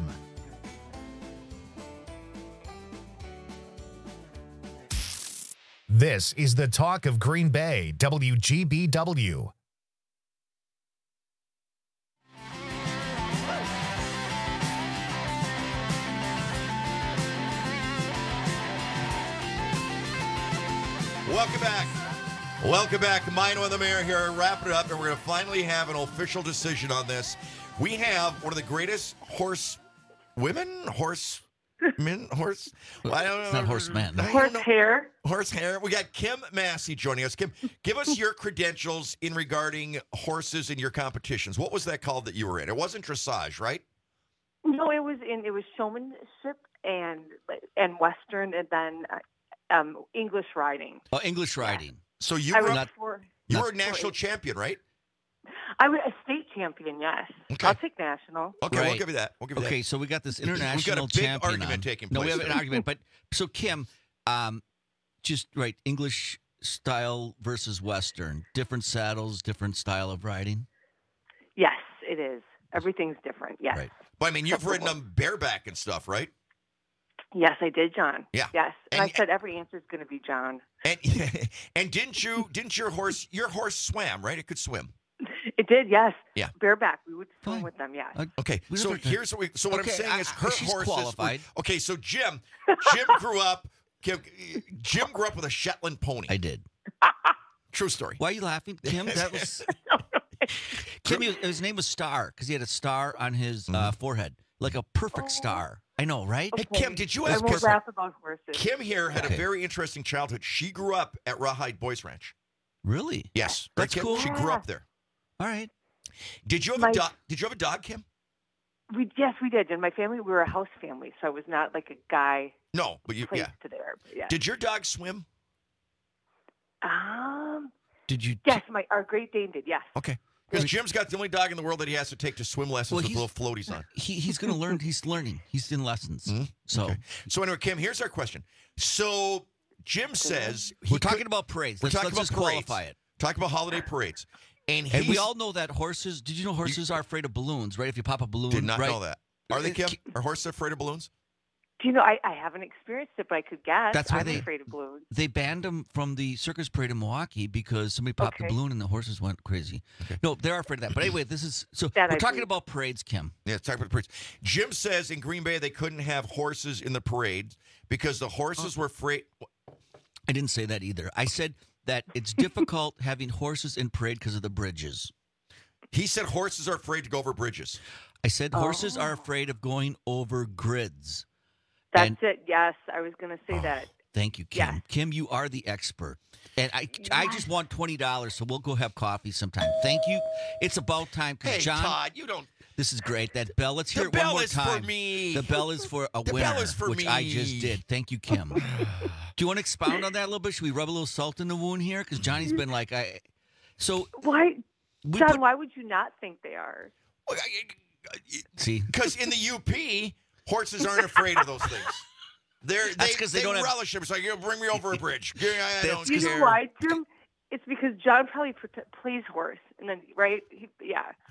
This is the talk of Green Bay, W G B W. Welcome back. Welcome back. Mine or the Mayor here. Wrapping it up, and we're going to finally have an official decision on this. We have one of the greatest horse women, horse men, horse. Well, I don't know. It's not horsemen. Horse hair. Horse hair. We got Kim Massey joining us. Kim, give us your credentials in regarding horses in your competitions. What was that called that you were in? It wasn't dressage, right? No, it was in. It was showmanship and and Western, and then uh, um, English riding. Oh, English riding. So you I were was not, for- you not were a national for- champion, right? I was a state champion. Yes, I'll take national. Okay, we'll Right. give you that. We'll give you okay, that. so we got this We've got a international big champion argument on. taking No, we place have an there. argument, but so Kim, um, just right, English style versus Western, different saddles, different style of riding. Yes, it is. Everything's different. Yes. Right. But I mean, you've ridden them bareback and stuff, right? Yes, I did, John. Yeah. Yes, and, I said every answer is going to be John. And and didn't you didn't your horse your horse swam, right? It could swim. It did. Yes. Yeah. Bareback. We would swim with them. Yes. Okay, We so don't have to- here's what we. So what Okay, I'm saying I- is, I- her she's horses. qualified. Were, okay, so Jim, Jim grew up. Jim, Jim grew up with a Shetland pony. I did. True story. Why are you laughing, Kim? That was Kim. His, his name was Star because he had a star on his uh, forehead, like a perfect star. I know, right? Hey Kim, did you I ask won't Kim? laugh about horses. Kim here had Okay. a very interesting childhood. She grew up at Rawhide Boys Ranch. Really? Yes, That's right, Kim? cool. She grew up there. All right. Did you have My- a dog? Did you have a dog, Kim? We yes, we did. In my family, we were a house family, so I was not like a guy No, but you. placed Yeah. to there. But yeah. Did your dog swim? um. Did you? Yes, my our Great Dane did. Yes. Okay. Because Jim's got the only dog in the world that he has to take to swim lessons Well, with he's- little floaties on. He, he's going to learn. He's learning. He's in lessons. So Okay. So anyway, Kim, here's our question. So Jim says he we're talking could- about parades. We're Let's, talking let's about just parades. qualify it. Talk about holiday parades, and, And we he's- all know that horses. Did you know horses are afraid of balloons? Right? If you pop a balloon, did not right? know that. Are they, Kim? Are horses afraid of balloons? Do you know? I, I haven't experienced it, but I could guess. That's why I'm they- afraid of balloons. They banned them from the circus parade in Milwaukee because somebody popped Okay. a balloon and the horses went crazy. No, they're afraid of that. But anyway, this is so That we're I talking believe. about parades, Kim. Yeah, talk about parades. Jim says in Green Bay they couldn't have horses in the parade because the horses were afraid. I didn't say that either. I said that it's difficult having horses in parade because of the bridges. He said horses are afraid to go over bridges. I said horses Oh. are afraid of going over grids. That's And- it. Yes, I was going to say that. Thank you, Kim. Kim, you are the expert. And I I just want twenty dollars, so we'll go have coffee sometime. Thank you. It's about time because Hey, John, Todd, you don't. this is great. That bell, let's The hear it bell one more is for time. me. The bell is for a The winner, bell is for which I me. just did. Thank you, Kim. Do you want to expound on that a little bit? Should we rub a little salt in the wound here? Because Johnny's been like, I. So Why, we John? put- Why would you not think they are? see, Because in the U P, horses aren't afraid of those things. They're, That's they 'cause they they don't have- relish them. It's like, you know, bring me over a bridge. Yeah, I, I don't You care. know why, Jim? It's because John probably pret- plays horse, and then right? He, yeah.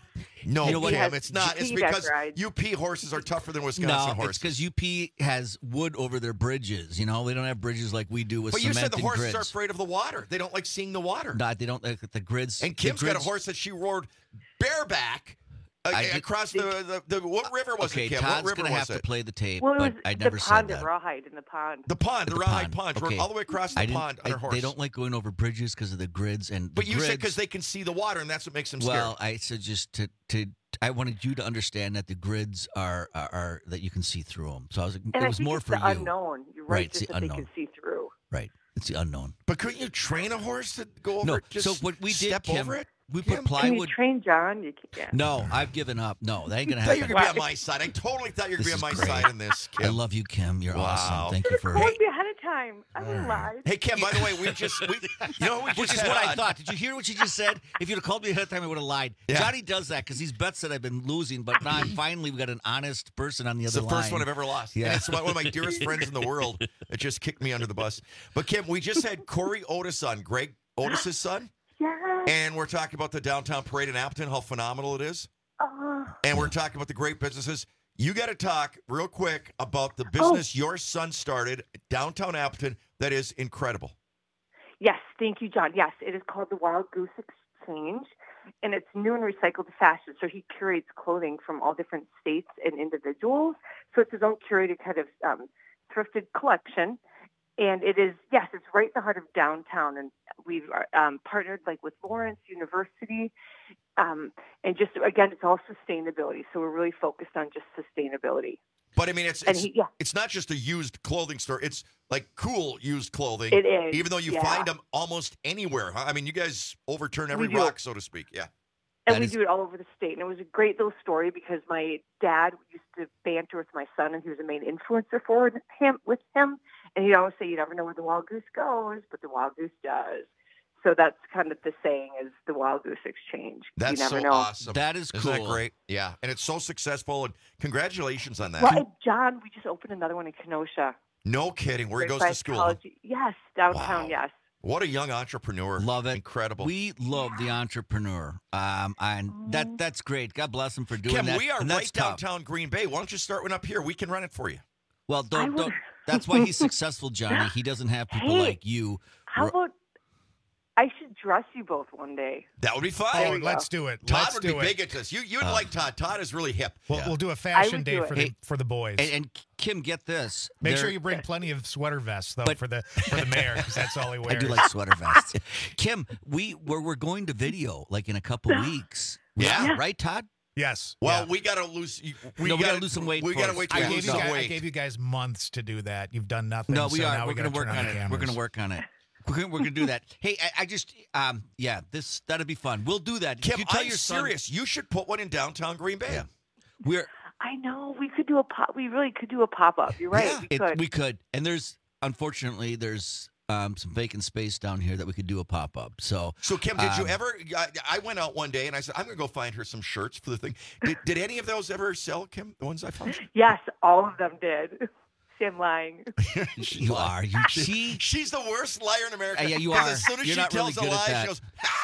No, You know what? Kim, it's not. It's piggyback because rides. U P horses are tougher than Wisconsin No, it's horses. because U P has wood over their bridges. You know, they don't have bridges like we do with But you cement said the and horses grids. are afraid of the water. They don't like seeing the water. No, they don't like the grids. And the Kim's got a grids- horse that she rode bareback uh, I did- across the, the, the what river was Okay, it, Kim? Todd's what river gonna was have it? to play the tape, Well, it was but I the never pond said at that. Rawhide in the pond. The pond, the, The Rawhide pond. Pond. Okay. We're all the way across the I didn't- pond on I- her horse. They don't like going over bridges because of the grids and. But the you said grids- because they can see the water, and that's what makes them scared. Well, I said just to to. I wanted you to understand that the grids are are, are that you can see through them. So I was like, And it I was think more it's for the you. unknown. You're right, Right, it's just the that they unknown. can see through. Right, it's the unknown. But couldn't you train a horse to go over No, it? Just so what we did, step Kim, over it? we Kim? put Can you plywood. train John? You can't. No, I've given up. No, that ain't gonna I thought you happen. were going to be on my side. I totally thought you were going This to be on is my great. side in this, Kim. I love you, Kim. You're Wow. awesome. Thank you for. Call me ahead of time. I would have lied. Hey, Kim, by the way, we just, we, you know, we just Which is had what I on- thought. Did you hear what she just said? If you'd have called me ahead of time, I would have lied. Yeah. Johnny does that because he's bets that I've been losing, but now I'm finally we got an honest person on the It's other the line. first one I've ever lost. Yeah. And it's one of my dearest friends in the world that just kicked me under the bus. But, Kim, we just had Corey Otis on, Greg Otis's son. Yeah. And we're talking about the downtown parade in Appleton, how phenomenal it is. Uh, And we're talking about the great businesses. You got to talk real quick about the Oh. business your son started downtown Appleton that is incredible. Yes, thank you, John. Yes, it is called the Wild Goose Exchange, and it's new and recycled fashion. So he curates clothing from all different states and individuals. So it's his own curated kind of um, thrifted collection. And it is, yes, it's right in the heart of downtown. And we've um, partnered like with Lawrence University. Um, and just, again, it's all sustainability. So we're really focused on just sustainability. But I mean, it's And it's, he- yeah. it's not just a used clothing store. It's like cool used clothing. It is, Even though you yeah. find them almost anywhere. Huh? I mean, you guys overturn every We do. rock, so to speak. Yeah. And That we is- do it all over the state. And it was a great little story because my dad used to banter with my son, and he was a main influencer for him with him. And he'd always say, "You never know where the wild goose goes, but the wild goose does." So that's kind of the saying: is the Wild Goose Exchange. That's you never so know. awesome. That is Isn't that cool. great? Yeah. And it's so successful. And congratulations on that. Well, and John, we just opened another one in Kenosha. No kidding. Where he right goes by to school. college. Yes, downtown. Wow. Yes. What a young entrepreneur. Love it. Incredible. We love the entrepreneur, um, and that that's great. God bless him for doing Kim, that. we are and right that's tough. downtown Green Bay. Why don't you start one up here? We can run it for you. Well, don't, would- don't. That's why he's successful, Johnny. He doesn't have people Hey, like you. How Ru- about I should dress you both one day? That would be fun. There Oh, we go. let's do it. Todd let's would do be it. big at this. You, you'd Uh, like Todd. Todd is really hip. We'll, Yeah. we'll do a I fashion would day do it. for the Hey, for the boys. And, and Kim, get this. Make There- sure you bring plenty of sweater vests though But- for the for the mayor because that's all he I wears. do like sweater vests. Kim, we we're, we're going to video like in a couple weeks. Yeah. right, Todd. Yes. Well, yeah. we got to lose. We, No, we gotta lose some weight We got to first. wait till I we gave, lose you some guys, I weight. gave you guys months to do that. You've done nothing. No, we so are. Now We're we going to gotta work turn on the it. We're cameras. going to work on it. We're going we're to do that. Hey, I, I just, um, yeah, this that'd be fun. We'll do that. Kim, you tell I'm your son- serious. You should put one in downtown Green Bay. Yeah. We're I know we could do a pop. We really could do a pop up. You're right. Yeah. we it, could. we could, and there's unfortunately there's um, some vacant space down here that we could do a pop up. So, So, Kim, did you Um, ever? I, I went out one day and I said, I'm going to go find her some shirts for the thing. Did, did any of those ever sell, Kim? The ones I found? Yes, all of them did. See, I'm lying. you are you she. She's the worst liar in America. Uh, yeah, you 'Cause are. As soon as You're she not tells really a good at lie, that. she goes,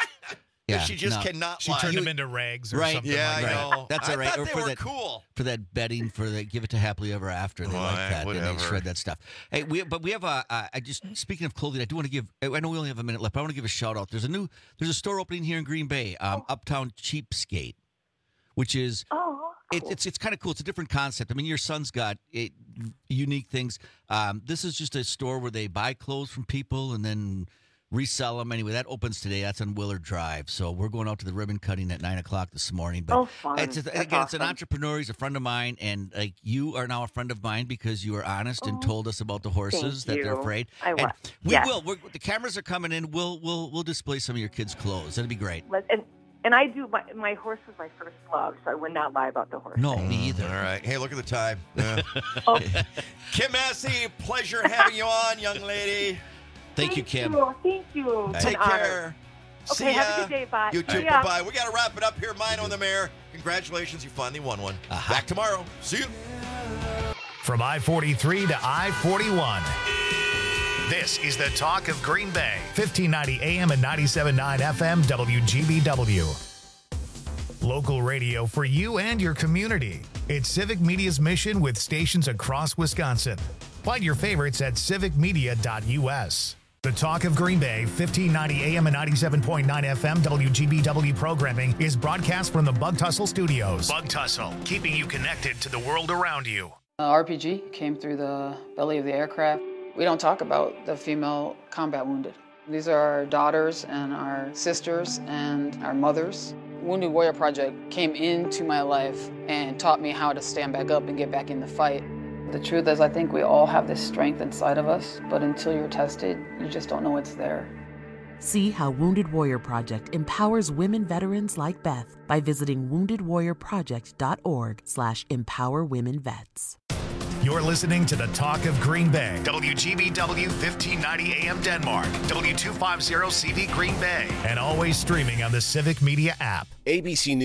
Yeah, she just no. cannot She lie. turned You- them into rags or Right. something Yeah, like I that. know. That's I all right. thought Or they for were that- cool. For that betting, for the give it to happily ever after, they like Right, that, and whatever. they shred that stuff. Hey, we but we have a. Uh, I just speaking of clothing, I do want to give. I know we only have a minute left, but I want to give a shout out. There's a new. There's a store opening here in Green Bay, um, Uptown Cheapskate, which is. Oh, It, it's it's kind of cool. It's a different concept. I mean, your son's got it, unique things. Um, this is just a store where they buy clothes from people and then resell them. Anyway, that opens today. That's on Willard Drive. So we're going out to the ribbon cutting at nine o'clock this morning. But Oh, fun. It's a, That's again, it's an awesome. entrepreneur. He's a friend of mine, and like you are now a friend of mine because you were honest and Oh, told us about the horses that thank they're you. afraid. I and was. we Yes. will. We're, the cameras are coming in. We'll we'll we'll display some of your kids' clothes. That'd be great. Let- and and I do. My my horse was my first love, so I would not lie about the horse. No, me either. All right. Hey, look at the time. Yeah. Oh, Kim Massey, pleasure having you on, young lady. Thank you, Kim. you. Thank you. It's Take an honor. care. Okay, See have ya. a good day. Bye. You too. See ya. Bye-bye. We got to wrap it up here. Mine on the mayor. Congratulations. You finally won one. Uh-huh. Back tomorrow. See you. From I forty-three to I forty-one. This is the talk of Green Bay. fifteen ninety A M and ninety-seven point nine F M W G B W. Local radio for you and your community. It's Civic Media's mission with stations across Wisconsin. Find your favorites at civic media dot U S. The Talk of Green Bay, fifteen ninety A M and ninety-seven point nine F M W G B W programming is broadcast from the Bug Tussle Studios. Bug Tussle, keeping you connected to the world around you. Uh, R P G came through the belly of the aircraft. We don't talk about the female combat wounded. These are our daughters and our sisters and our mothers. Wounded Warrior Project came into my life and taught me how to stand back up and get back in the fight. The truth is, I think we all have this strength inside of us, but until you're tested, you just don't know it's there. See how Wounded Warrior Project empowers women veterans like Beth by visiting wounded warrior project dot org slash empower women vets. You're listening to the Talk of Green Bay, W G B W fifteen ninety A M Denmark, W two fifty C V Green Bay, and always streaming on the Civic Media app. A B C News.